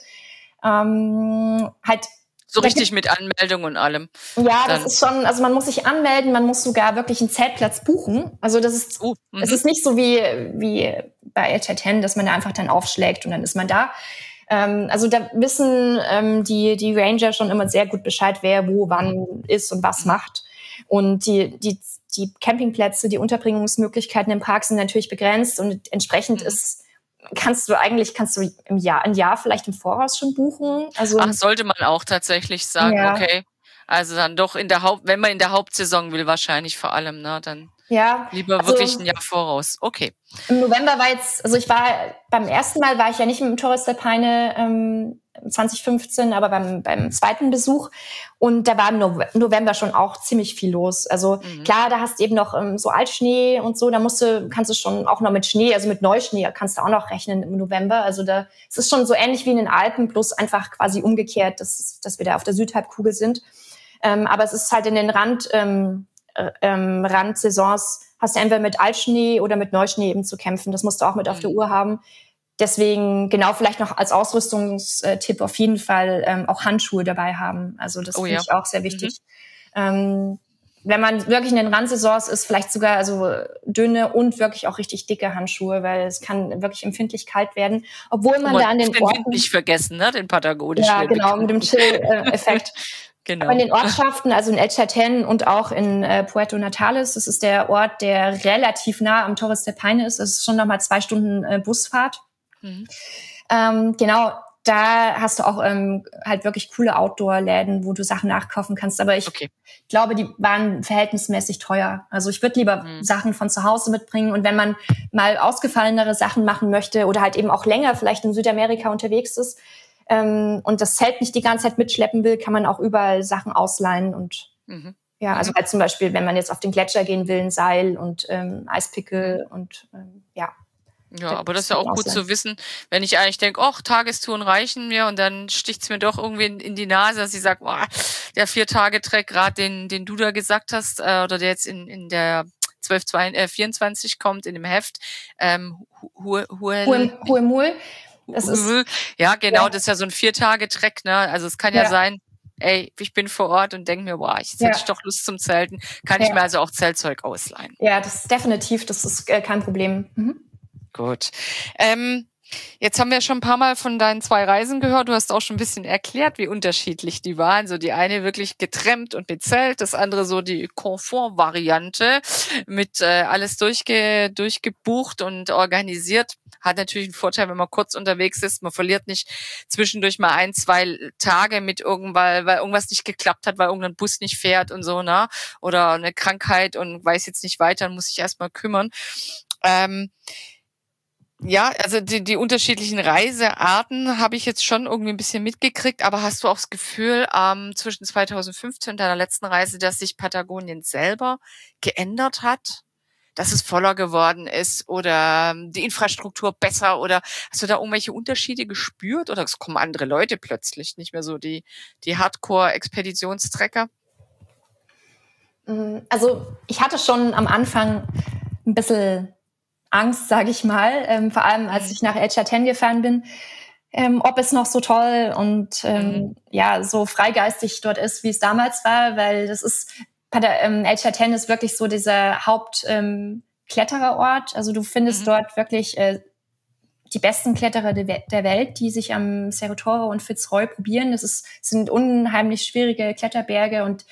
[SPEAKER 2] So richtig mit Anmeldung und allem.
[SPEAKER 3] Ja, das ist schon, also man muss sich anmelden, man muss sogar wirklich einen Zeltplatz buchen. Also das ist, es ist nicht so wie bei El Chatén, dass man da einfach dann aufschlägt und dann ist man da. Also da wissen die Ranger schon immer sehr gut Bescheid, wer wo wann ist und was macht. Und die Campingplätze, die Unterbringungsmöglichkeiten im Park sind natürlich begrenzt und entsprechend kannst du ein Jahr vielleicht im Voraus schon buchen. Also
[SPEAKER 2] sollte man auch tatsächlich sagen, okay. Also dann doch wenn man in der Hauptsaison will, wahrscheinlich vor allem, ne, dann lieber wirklich ein Jahr voraus. Okay.
[SPEAKER 3] Im November beim ersten Mal war ich ja nicht im Torres del Paine 2015, aber beim zweiten Besuch. Und da war im November schon auch ziemlich viel los. Also klar, da hast du eben noch so Altschnee und so, da kannst du schon auch noch mit Schnee, also mit Neuschnee kannst du auch noch rechnen im November. Also es ist schon so ähnlich wie in den Alpen, bloß einfach quasi umgekehrt, dass wir da auf der Südhalbkugel sind. Aber es ist halt in den Randsaisons hast du entweder mit Altschnee oder mit Neuschnee eben zu kämpfen. Das musst du auch mit auf der Uhr haben. Deswegen genau vielleicht noch als Ausrüstungstipp auf jeden Fall auch Handschuhe dabei haben. Also das finde ich auch sehr wichtig. Wenn man wirklich in den Randsaisons ist, vielleicht sogar also dünne und wirklich auch richtig dicke Handschuhe, weil es kann wirklich empfindlich kalt werden. Obwohl man da an den
[SPEAKER 2] Orten... Wind nicht vergessen, ne? Den patagonischen.
[SPEAKER 3] Ja, genau, mit dem Chill-Effekt. Genau. Aber in den Ortschaften, also in El Chatén und auch in Puerto Natales, das ist der Ort, der relativ nah am Torres del Paine ist. Das ist schon nochmal 2 Stunden Busfahrt. Genau, da hast du auch halt wirklich coole Outdoor-Läden, wo du Sachen nachkaufen kannst. Aber ich glaube, die waren verhältnismäßig teuer. Also ich würde lieber Sachen von zu Hause mitbringen. Und wenn man mal ausgefallenere Sachen machen möchte oder halt eben auch länger vielleicht in Südamerika unterwegs ist, und das Zelt nicht die ganze Zeit mitschleppen will, kann man auch überall Sachen ausleihen und also halt zum Beispiel, wenn man jetzt auf den Gletscher gehen will, ein Seil und Eispickel und
[SPEAKER 2] Ja, aber das ist ja auch gut zu wissen, wenn ich eigentlich denke, Tagestouren reichen mir und dann sticht's mir doch irgendwie in die Nase, dass ich sage, der 4-Tage-Trek, gerade den du da gesagt hast, oder der jetzt in der 12-24 kommt, in dem Heft,
[SPEAKER 3] Huemul.
[SPEAKER 2] Ja, genau, das ist ja so ein 4-Tage-Trek, ne? Also es kann ja sein, ich bin vor Ort und denke mir, jetzt hätte ich doch Lust zum Zelten. Kann ich mir also auch Zeltzeug ausleihen?
[SPEAKER 3] Ja, das ist definitiv, das ist kein Problem.
[SPEAKER 2] Gut. Jetzt haben wir schon ein paar Mal von deinen 2 Reisen gehört. Du hast auch schon ein bisschen erklärt, wie unterschiedlich die waren. So die eine wirklich getrennt und mit Zelt, das andere so die Komfort-Variante mit alles durchgebucht und organisiert. Hat natürlich einen Vorteil, wenn man kurz unterwegs ist. Man verliert nicht zwischendurch mal 1-2 Tage mit weil irgendwas nicht geklappt hat, weil irgendein Bus nicht fährt und so, ne? Oder eine Krankheit und weiß jetzt nicht weiter und muss sich erstmal kümmern. Ja, also die unterschiedlichen Reisearten habe ich jetzt schon irgendwie ein bisschen mitgekriegt, aber hast du auch das Gefühl, zwischen 2015 und deiner letzten Reise, dass sich Patagonien selber geändert hat? Dass es voller geworden ist oder die Infrastruktur besser oder hast du da irgendwelche Unterschiede gespürt oder es kommen andere Leute plötzlich, nicht mehr so die Hardcore-Expeditionstrecker?
[SPEAKER 3] Also ich hatte schon am Anfang ein bisschen Angst, sage ich mal, vor allem als ich nach El Chaten gefahren bin, ob es noch so toll und so freigeistig dort ist, wie es damals war, weil das ist El Chaten ist wirklich so dieser Hauptklettererort. Also du findest dort wirklich die besten Kletterer der Welt, die sich am Cerro Torre und Fitzroy probieren. Sind unheimlich schwierige Kletterberge und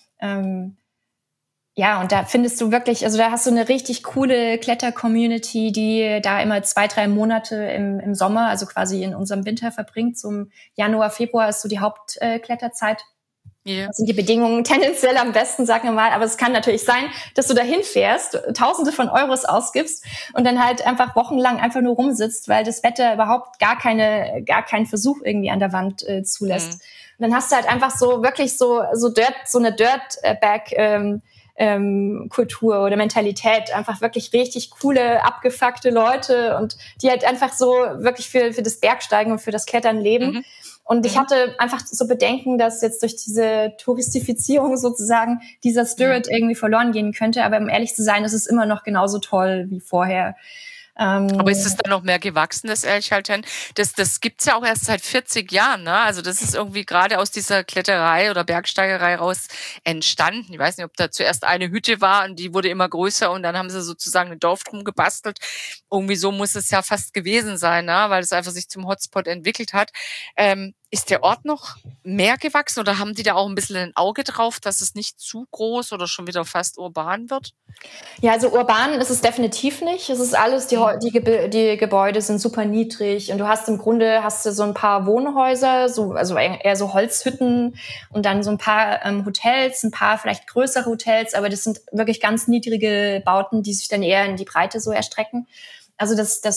[SPEAKER 3] und da findest du wirklich, also da hast du eine richtig coole Kletter-Community, die da immer 2-3 Monate im Sommer, also quasi in unserem Winter verbringt. Zum Januar, Februar ist so die Hauptkletterzeit. Yeah. Das sind die Bedingungen tendenziell am besten, sagen wir mal. Aber es kann natürlich sein, dass du da hinfährst, Tausende von Euros ausgibst und dann halt einfach wochenlang einfach nur rumsitzt, weil das Wetter überhaupt gar keinen Versuch irgendwie an der Wand zulässt. Und dann hast du halt einfach so wirklich so eine Dirtbag Kultur oder Mentalität, einfach wirklich richtig coole, abgefuckte Leute und die halt einfach so wirklich für das Bergsteigen und für das Klettern leben. Und ich hatte einfach so Bedenken, dass jetzt durch diese Touristifizierung sozusagen dieser Spirit irgendwie verloren gehen könnte. Aber um ehrlich zu sein, ist es immer noch genauso toll wie vorher.
[SPEAKER 2] Aber ist es dann noch mehr gewachsen, das El Chaten? Das gibt's ja auch erst seit 40 Jahren, ne? Also das ist irgendwie gerade aus dieser Kletterei oder Bergsteigerei raus entstanden. Ich weiß nicht, ob da zuerst eine Hütte war und die wurde immer größer und dann haben sie sozusagen ein Dorf drum gebastelt. Irgendwie so muss es ja fast gewesen sein, ne? Weil es einfach sich zum Hotspot entwickelt hat. Ist der Ort noch mehr gewachsen oder haben die da auch ein bisschen ein Auge drauf, dass es nicht zu groß oder schon wieder fast urban wird?
[SPEAKER 3] Ja, also urban ist es definitiv nicht. Es ist alles, die Gebäude sind super niedrig und du hast im Grunde so ein paar Wohnhäuser, also eher so Holzhütten und dann so ein paar Hotels, ein paar vielleicht größere Hotels, aber das sind wirklich ganz niedrige Bauten, die sich dann eher in die Breite so erstrecken. Also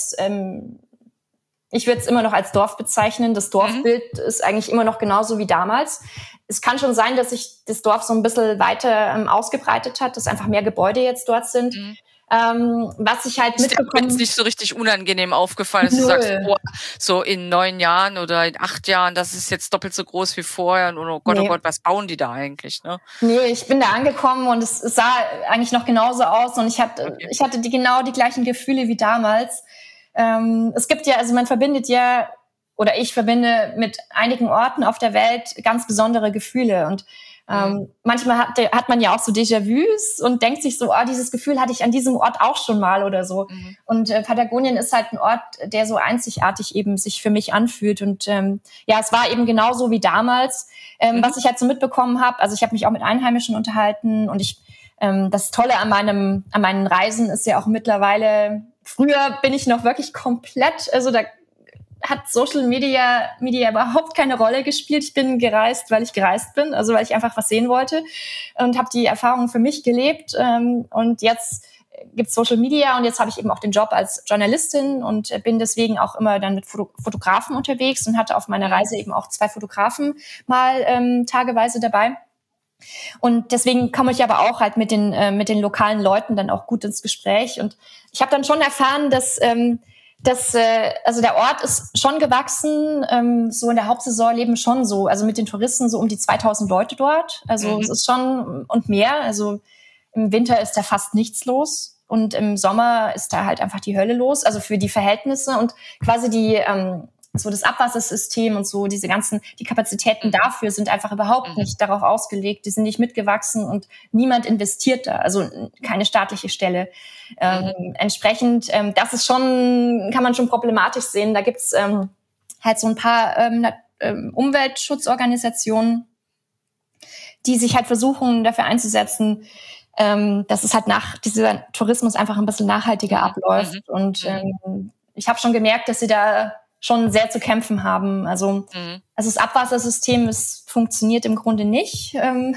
[SPEAKER 3] ich würde es immer noch als Dorf bezeichnen. Das Dorfbild ist eigentlich immer noch genauso wie damals. Es kann schon sein, dass sich das Dorf so ein bisschen weiter ausgebreitet hat, dass einfach mehr Gebäude jetzt dort sind. Was ich halt mitbekomme...
[SPEAKER 2] Ist dir nicht so richtig unangenehm aufgefallen, dass du sagst, so in 9 Jahren oder in 8 Jahren, das ist jetzt doppelt so groß wie vorher und oh Gott, was bauen die da eigentlich? Ne?
[SPEAKER 3] Nee, ich bin da angekommen und es sah eigentlich noch genauso aus und ich hatte genau die gleichen Gefühle wie damals. Es gibt ja, also ich verbinde mit einigen Orten auf der Welt ganz besondere Gefühle und manchmal hat man ja auch so Déjà-vus und denkt sich so, dieses Gefühl hatte ich an diesem Ort auch schon mal oder so. Und Patagonien ist halt ein Ort, der so einzigartig eben sich für mich anfühlt und es war eben genauso wie damals. Was ich halt so mitbekommen habe, also ich habe mich auch mit Einheimischen unterhalten und das Tolle an meinen Reisen ist ja auch mittlerweile, früher bin ich noch wirklich komplett, also da hat Social Media überhaupt keine Rolle gespielt. Ich bin gereist, weil ich gereist bin, also weil ich einfach was sehen wollte und habe die Erfahrung für mich gelebt. Und jetzt gibt's Social Media und jetzt habe ich eben auch den Job als Journalistin und bin deswegen auch immer dann mit Fotografen unterwegs und hatte auf meiner Reise eben auch 2 Fotografen mal tageweise dabei. Und deswegen komme ich aber auch halt mit den lokalen Leuten dann auch gut ins Gespräch. Und ich habe dann schon erfahren, dass also der Ort ist schon gewachsen. So in der Hauptsaison leben schon so, also mit den Touristen so um die 2000 Leute dort. Also es ist schon und mehr. Also im Winter ist da fast nichts los. Und im Sommer ist da halt einfach die Hölle los. Also für die Verhältnisse und quasi so das Abwassersystem und so, die Kapazitäten dafür sind einfach überhaupt nicht darauf ausgelegt. Die sind nicht mitgewachsen und niemand investiert da, also keine staatliche Stelle. Entsprechend, das ist schon, kann man schon problematisch sehen. Da gibt's halt so ein paar Umweltschutzorganisationen, die sich halt versuchen, dafür einzusetzen, dass es halt dieser Tourismus einfach ein bisschen nachhaltiger abläuft. Und ich habe schon gemerkt, dass sie da schon sehr zu kämpfen haben. Also das Abwassersystem, es funktioniert im Grunde nicht.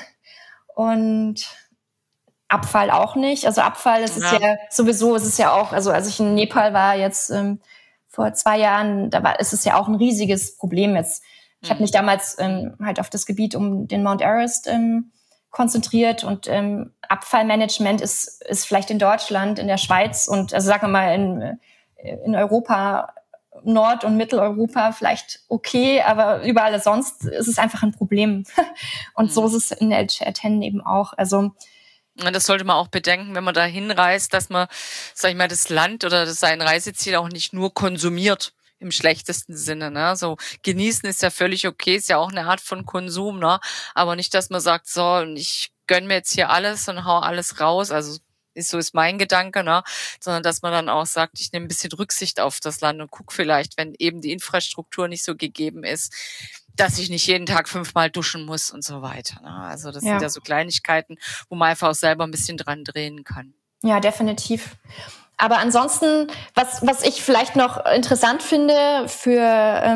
[SPEAKER 3] Und Abfall auch nicht. Also Abfall, es ist ja auch, also als ich in Nepal war jetzt vor 2 Jahren, ist es ja auch ein riesiges Problem jetzt. Ich habe mich damals halt auf das Gebiet um den Mount Everest konzentriert und Abfallmanagement ist vielleicht in Deutschland, in der Schweiz und also sagen wir mal in Europa, Nord- und Mitteleuropa vielleicht okay, aber überall sonst ist es einfach ein Problem. Und so ist es in El Chaten eben auch. Also
[SPEAKER 2] Und das sollte man auch bedenken, wenn man da hinreist, dass man, sag ich mal, das Land oder sein Reiseziel auch nicht nur konsumiert im schlechtesten Sinne. Ne? So genießen ist ja völlig okay, ist ja auch eine Art von Konsum, ne? Aber nicht, dass man sagt, so, ich gönn mir jetzt hier alles und hau alles raus. Also so ist mein Gedanke, ne? Sondern dass man dann auch sagt, ich nehme ein bisschen Rücksicht auf das Land und guck vielleicht, wenn eben die Infrastruktur nicht so gegeben ist, dass ich nicht jeden Tag 5-mal duschen muss und so weiter. Ne? Also das sind ja so Kleinigkeiten, wo man einfach auch selber ein bisschen dran drehen kann.
[SPEAKER 3] Ja, definitiv. Aber ansonsten, was ich vielleicht noch interessant finde für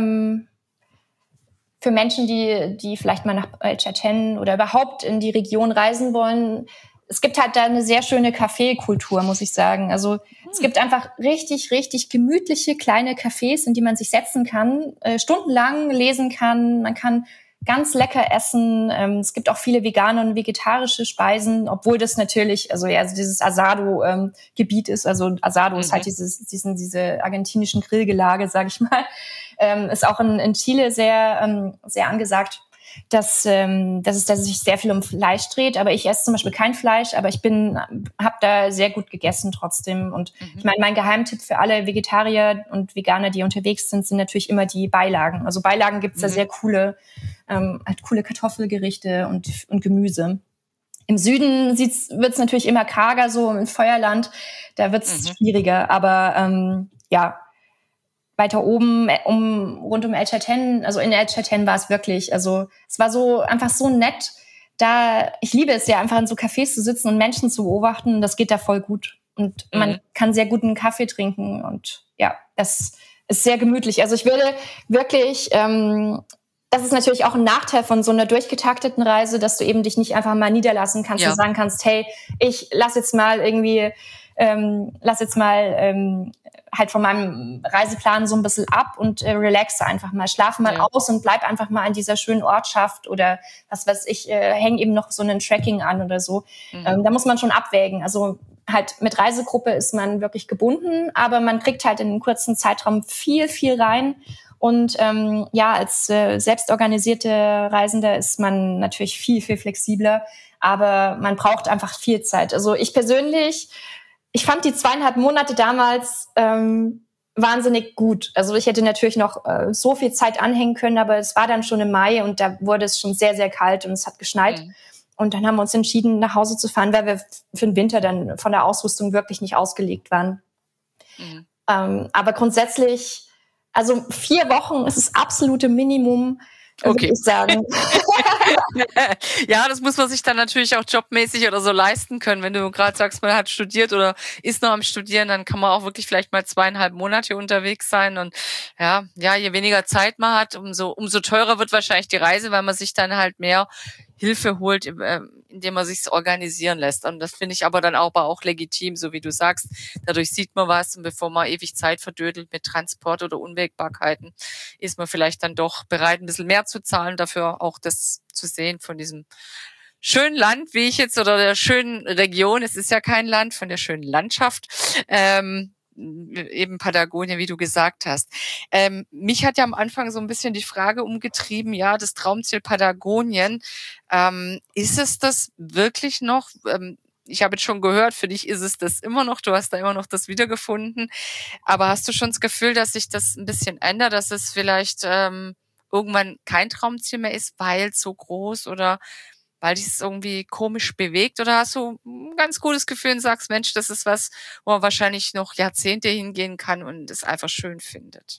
[SPEAKER 3] Menschen, die vielleicht mal nach El Chaten oder überhaupt in die Region reisen wollen, es gibt halt da eine sehr schöne Kaffeekultur, muss ich sagen. Also es gibt einfach richtig, richtig gemütliche kleine Cafés, in die man sich setzen kann, stundenlang lesen kann. Man kann ganz lecker essen. Es gibt auch viele vegane und vegetarische Speisen, obwohl das natürlich, also dieses Asado-Gebiet ist. Also Asado ist halt diese argentinischen Grillgelage, sag ich mal. Ist auch in Chile sehr, sehr angesagt. Dass es sich sehr viel um Fleisch dreht, aber ich esse zum Beispiel kein Fleisch, aber habe da sehr gut gegessen trotzdem. Und ich meine, mein Geheimtipp für alle Vegetarier und Veganer, die unterwegs sind natürlich immer die Beilagen. Also Beilagen gibt's da sehr coole Kartoffelgerichte und Gemüse. Im Süden wird's natürlich immer karger, so im Feuerland, da wird's schwieriger, aber weiter oben, rund um El Chaten, also in El Chaten war es wirklich, also es war so einfach so nett. Ich liebe es ja einfach in so Cafés zu sitzen und Menschen zu beobachten. Das geht da voll gut und man kann sehr guten Kaffee trinken und ja, das ist sehr gemütlich. Also ich würde wirklich, das ist natürlich auch ein Nachteil von so einer durchgetakteten Reise, dass du eben dich nicht einfach mal niederlassen kannst und sagen kannst, hey, ich lass jetzt mal halt von meinem Reiseplan so ein bisschen ab und relaxe einfach mal, schlafe mal aus und bleib einfach mal an dieser schönen Ortschaft oder was weiß ich, hänge eben noch so einen Tracking an oder so. Da muss man schon abwägen. Also halt mit Reisegruppe ist man wirklich gebunden, aber man kriegt halt in einem kurzen Zeitraum viel, viel rein. Und als selbstorganisierte Reisender ist man natürlich viel, viel flexibler, aber man braucht einfach viel Zeit. Also ich persönlich, ich fand die 2,5 Monate damals wahnsinnig gut. Also ich hätte natürlich noch so viel Zeit anhängen können, aber es war dann schon im Mai und da wurde es schon sehr, sehr kalt und es hat geschneit. Und dann haben wir uns entschieden, nach Hause zu fahren, weil wir für den Winter dann von der Ausrüstung wirklich nicht ausgelegt waren. Aber grundsätzlich, also 4 Wochen ist das absolute Minimum, würde ich sagen.
[SPEAKER 2] Ja, das muss man sich dann natürlich auch jobmäßig oder so leisten können. Wenn du gerade sagst, man hat studiert oder ist noch am Studieren, dann kann man auch wirklich vielleicht mal 2,5 Monate unterwegs sein. Und je weniger Zeit man hat, umso teurer wird wahrscheinlich die Reise, weil man sich dann halt mehr Hilfe holt, indem man sich's organisieren lässt. Und das finde ich aber dann auch legitim, so wie du sagst. Dadurch sieht man was und bevor man ewig Zeit verdödelt mit Transport oder Unwägbarkeiten, ist man vielleicht dann doch bereit, ein bisschen mehr zu zahlen, dafür auch das zu sehen von diesem schönen Land, wie ich jetzt, oder der schönen Region. Es ist ja kein Land, von der schönen Landschaft. Eben Patagonien, wie du gesagt hast. Mich hat ja am Anfang so ein bisschen die Frage umgetrieben, das Traumziel Patagonien, ist es das wirklich noch? Ich habe jetzt schon gehört, für dich ist es das immer noch, du hast da immer noch das wiedergefunden, aber hast du schon das Gefühl, dass sich das ein bisschen ändert, dass es vielleicht irgendwann kein Traumziel mehr ist, weil es so groß oder weil dich es irgendwie komisch bewegt, oder hast du ein ganz gutes Gefühl und sagst, Mensch, das ist was, wo man wahrscheinlich noch Jahrzehnte hingehen kann und es einfach schön findet?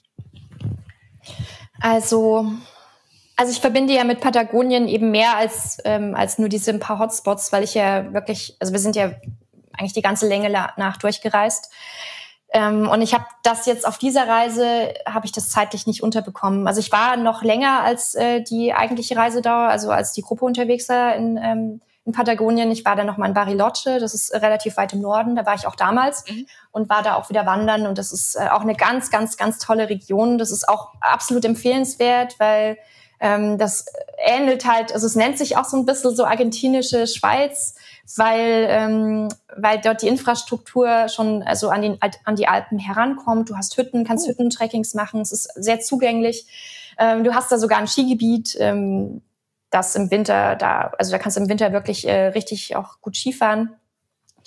[SPEAKER 3] Also ich verbinde ja mit Patagonien eben mehr als nur diese ein paar Hotspots, weil ich ja wirklich, also wir sind ja eigentlich die ganze Länge nach durchgereist. Und ich habe das jetzt auf dieser Reise, habe ich das zeitlich nicht unterbekommen. Also ich war noch länger als die eigentliche Reisedauer, also als die Gruppe unterwegs war in Patagonien. Ich war dann noch mal in Bariloche, das ist relativ weit im Norden, da war ich auch damals und war da auch wieder wandern. Und das ist auch eine ganz, ganz, ganz tolle Region. Das ist auch absolut empfehlenswert, weil das ähnelt halt, also es nennt sich auch so ein bisschen so argentinische Schweiz, weil dort die Infrastruktur schon also an die Alpen herankommt. Du hast Hütten, kannst Hüttentrekkings machen. Es ist sehr zugänglich. Du hast da sogar ein Skigebiet, das im Winter da kannst du im Winter wirklich richtig auch gut Skifahren.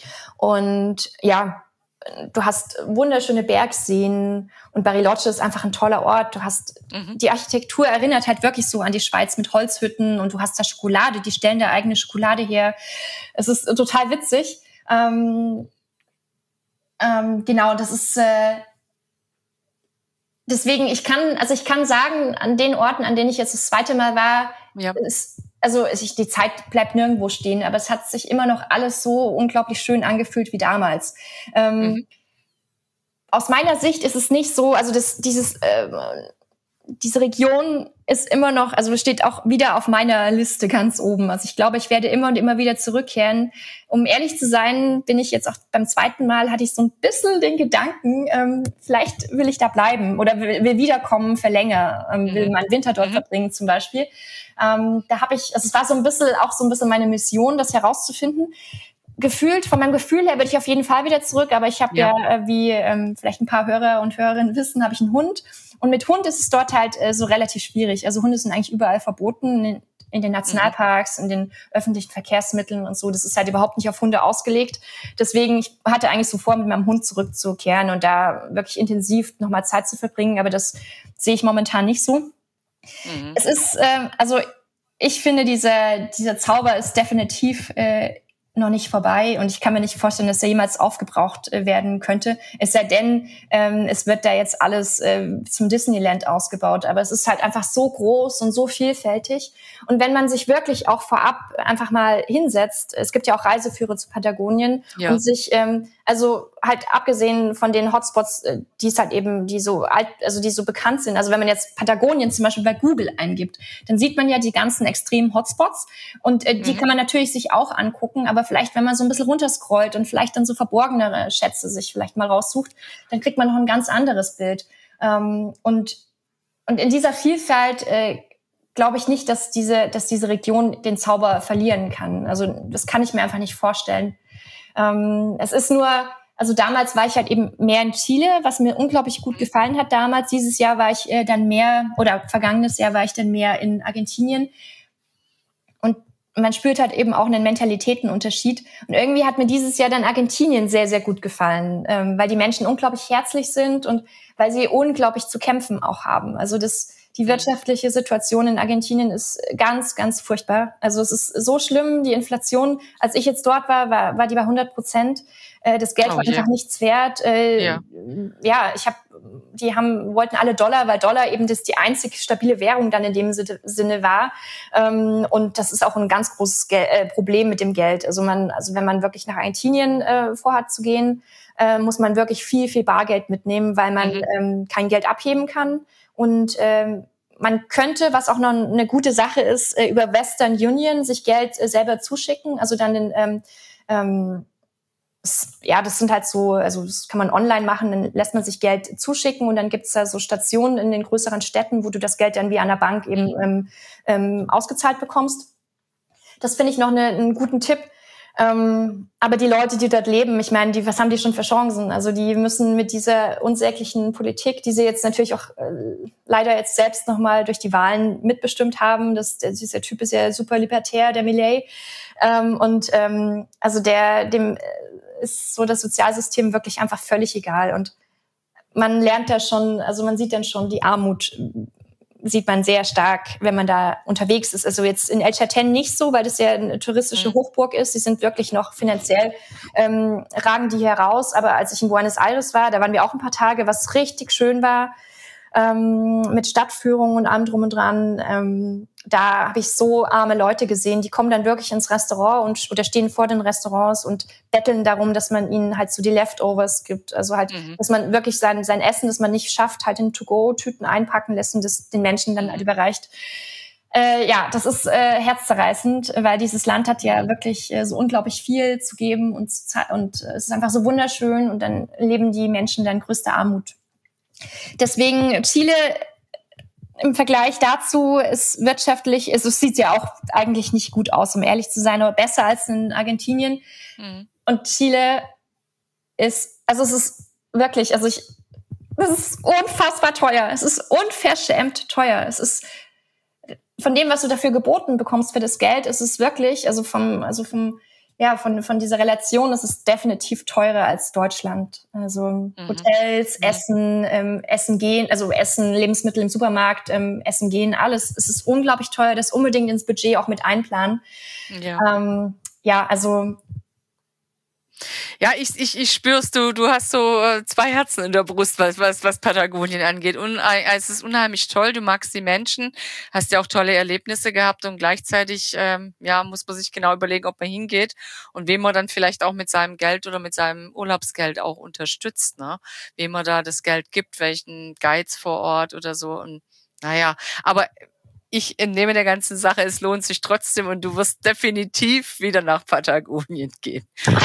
[SPEAKER 3] Und ja, du hast wunderschöne Bergseen und Bariloche ist einfach ein toller Ort. Du hast, die Architektur erinnert halt wirklich so an die Schweiz mit Holzhütten und du hast da Schokolade, die stellen da eigene Schokolade her. Es ist total witzig. Genau, das ist, deswegen, ich kann sagen, an den Orten, an denen ich jetzt das zweite Mal war, die Zeit bleibt nirgendwo stehen, aber es hat sich immer noch alles so unglaublich schön angefühlt wie damals. Aus meiner Sicht ist es nicht so, also diese Region ist immer noch, also steht auch wieder auf meiner Liste ganz oben. Also ich glaube, ich werde immer und immer wieder zurückkehren. Um ehrlich zu sein, bin ich jetzt auch beim zweiten Mal, hatte ich so ein bisschen den Gedanken, vielleicht will ich da bleiben oder will wiederkommen für länger, will meinen Winter dort verbringen zum Beispiel. Da habe ich, also es war so ein bisschen meine Mission, das herauszufinden. Gefühlt, von meinem Gefühl her würde ich auf jeden Fall wieder zurück, aber ich habe wie vielleicht ein paar Hörer und Hörerinnen wissen, habe ich einen Hund. Und mit Hund ist es dort halt so relativ schwierig. Also Hunde sind eigentlich überall verboten, in den Nationalparks, in den öffentlichen Verkehrsmitteln und so. Das ist halt überhaupt nicht auf Hunde ausgelegt. Deswegen, ich hatte eigentlich so vor, mit meinem Hund zurückzukehren und da wirklich intensiv nochmal Zeit zu verbringen. Aber das sehe ich momentan nicht so. Es ist, also ich finde, dieser Zauber ist definitiv noch nicht vorbei und ich kann mir nicht vorstellen, dass er jemals aufgebraucht werden könnte. Es sei denn, es wird da jetzt alles zum Disneyland ausgebaut. Aber es ist halt einfach so groß und so vielfältig. Und wenn man sich wirklich auch vorab einfach mal hinsetzt, es gibt ja auch Reiseführer zu Patagonien und sich, also halt abgesehen von den Hotspots, die es halt eben, die so bekannt sind. Also wenn man jetzt Patagonien zum Beispiel bei Google eingibt, dann sieht man ja die ganzen extremen Hotspots und die kann man natürlich sich auch angucken, aber vielleicht, wenn man so ein bisschen runterscrollt und vielleicht dann so verborgenere Schätze sich vielleicht mal raussucht, dann kriegt man noch ein ganz anderes Bild. Und in dieser Vielfalt glaube ich nicht, dass diese Region den Zauber verlieren kann. Also das kann ich mir einfach nicht vorstellen. Es ist nur, also damals war ich halt eben mehr in Chile, was mir unglaublich gut gefallen hat damals. Dieses Jahr war ich vergangenes Jahr war ich dann mehr in Argentinien. Und man spürt halt eben auch einen Mentalitätenunterschied. Und irgendwie hat mir dieses Jahr dann Argentinien sehr, sehr gut gefallen, weil die Menschen unglaublich herzlich sind und weil sie unglaublich zu kämpfen auch haben. Also die wirtschaftliche Situation in Argentinien ist ganz, ganz furchtbar. Also es ist so schlimm, die Inflation, als ich jetzt dort war die bei 100%. Das Geld war einfach nichts wert. Die wollten alle Dollar, weil Dollar eben die einzig stabile Währung dann in dem Sinne war. Und das ist auch ein ganz großes Problem mit dem Geld. Also wenn man wirklich nach Argentinien vorhat zu gehen, muss man wirklich viel, viel Bargeld mitnehmen, weil man kein Geld abheben kann. Und man könnte, was auch noch eine gute Sache ist, über Western Union sich Geld selber zuschicken. Also dann das sind halt so, also das kann man online machen, dann lässt man sich Geld zuschicken und dann gibt's da so Stationen in den größeren Städten, wo du das Geld dann wie an der Bank eben ausgezahlt bekommst. Das finde ich noch einen guten Tipp. Aber die Leute, die dort leben, ich meine, was haben die schon für Chancen? Also die müssen mit dieser unsäglichen Politik, die sie jetzt natürlich auch leider jetzt selbst nochmal durch die Wahlen mitbestimmt haben, dieser Typ ist ja super libertär, der Milei, also dem ist so das Sozialsystem wirklich einfach völlig egal und man lernt da schon, also man sieht dann schon die Armut, sieht man sehr stark, wenn man da unterwegs ist. Also jetzt in El Chaltén nicht so, weil das ja eine touristische Hochburg ist. Die sind wirklich noch finanziell, ragen die heraus. Aber als ich in Buenos Aires war, da waren wir auch ein paar Tage, was richtig schön war, mit Stadtführung und allem drum und dran. Da habe ich so arme Leute gesehen, die kommen dann wirklich ins Restaurant oder stehen vor den Restaurants und betteln darum, dass man ihnen halt so die Leftovers gibt. Also halt, dass man wirklich sein Essen, das man nicht schafft, halt in To-Go-Tüten einpacken lässt und das den Menschen dann halt überreicht. Das ist herzzerreißend, weil dieses Land hat ja wirklich so unglaublich viel zu geben und es ist einfach so wunderschön und dann leben die Menschen dann in größter Armut. Deswegen Chile im Vergleich dazu ist wirtschaftlich, es sieht ja auch eigentlich nicht gut aus, um ehrlich zu sein, aber besser als in Argentinien. Und Chile es ist wirklich, es ist unfassbar teuer. Es ist unverschämt teuer. Es ist von dem, was du dafür geboten bekommst für das Geld, ist es wirklich, vom ja, von dieser Relation ist es definitiv teurer als Deutschland. Also Hotels, Essen, Essen gehen, also Essen, Lebensmittel im Supermarkt, Essen gehen, alles. Es ist unglaublich teuer, das unbedingt ins Budget auch mit einplanen. Ja, also
[SPEAKER 2] ja, ich spür's, du hast so 2 Herzen in der Brust, was Patagonien angeht. Und es ist unheimlich toll, du magst die Menschen, hast ja auch tolle Erlebnisse gehabt und gleichzeitig muss man sich genau überlegen, ob man hingeht und wem man dann vielleicht auch mit seinem Geld oder mit seinem Urlaubsgeld auch unterstützt, ne? Wem man da das Geld gibt, welchen Guides vor Ort oder so. Und aber ich entnehme der ganzen Sache, es lohnt sich trotzdem und du wirst definitiv wieder nach Patagonien gehen.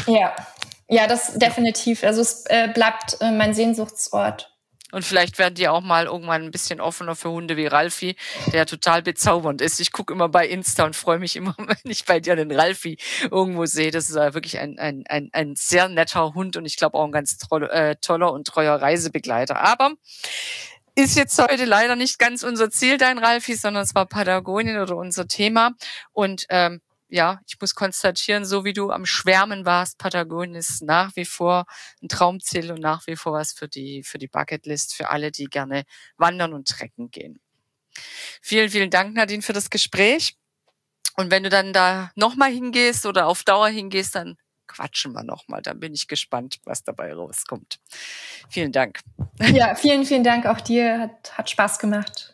[SPEAKER 3] Ja, das definitiv. Also es bleibt mein Sehnsuchtsort.
[SPEAKER 2] Und vielleicht werden die auch mal irgendwann ein bisschen offener für Hunde wie Ralfi, der total bezaubernd ist. Ich gucke immer bei Insta und freue mich immer, wenn ich bei dir den Ralfi irgendwo sehe. Das ist wirklich ein sehr netter Hund und ich glaube auch ein ganz toller und treuer Reisebegleiter. Aber ist jetzt heute leider nicht ganz unser Ziel, dein Ralfi, sondern es war Patagonien oder unser Thema. Und ich muss konstatieren, so wie du am Schwärmen warst, Patagonien ist nach wie vor ein Traumziel und nach wie vor was für die Bucketlist, für alle, die gerne wandern und trekken gehen. Vielen, vielen Dank, Nadine, für das Gespräch. Und wenn du dann da nochmal hingehst oder auf Dauer hingehst, dann quatschen wir nochmal. Dann bin ich gespannt, was dabei rauskommt. Vielen Dank.
[SPEAKER 3] Ja, vielen, vielen Dank auch dir. Hat Spaß gemacht.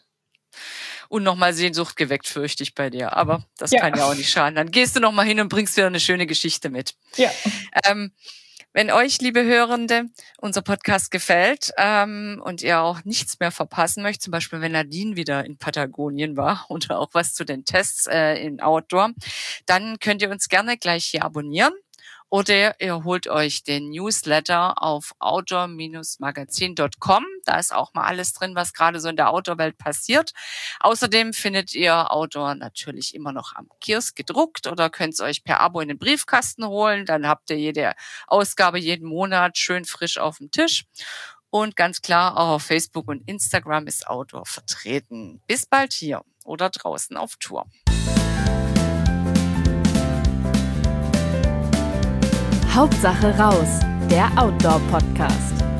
[SPEAKER 2] Und nochmal Sehnsucht geweckt, fürchte ich bei dir. Aber das kann ja auch nicht schaden. Dann gehst du nochmal hin und bringst wieder eine schöne Geschichte mit.
[SPEAKER 3] Ja.
[SPEAKER 2] Wenn euch, liebe Hörende, unser Podcast gefällt und ihr auch nichts mehr verpassen möchtet, zum Beispiel wenn Nadine wieder in Patagonien war oder auch was zu den Tests in Outdoor, dann könnt ihr uns gerne gleich hier abonnieren. Oder ihr holt euch den Newsletter auf outdoor-magazin.com. Da ist auch mal alles drin, was gerade so in der Outdoor-Welt passiert. Außerdem findet ihr Outdoor natürlich immer noch am Kiosk gedruckt oder könnt es euch per Abo in den Briefkasten holen. Dann habt ihr jede Ausgabe jeden Monat schön frisch auf dem Tisch. Und ganz klar, auch auf Facebook und Instagram ist Outdoor vertreten. Bis bald hier oder draußen auf Tour.
[SPEAKER 1] Hauptsache raus, der Outdoor-Podcast.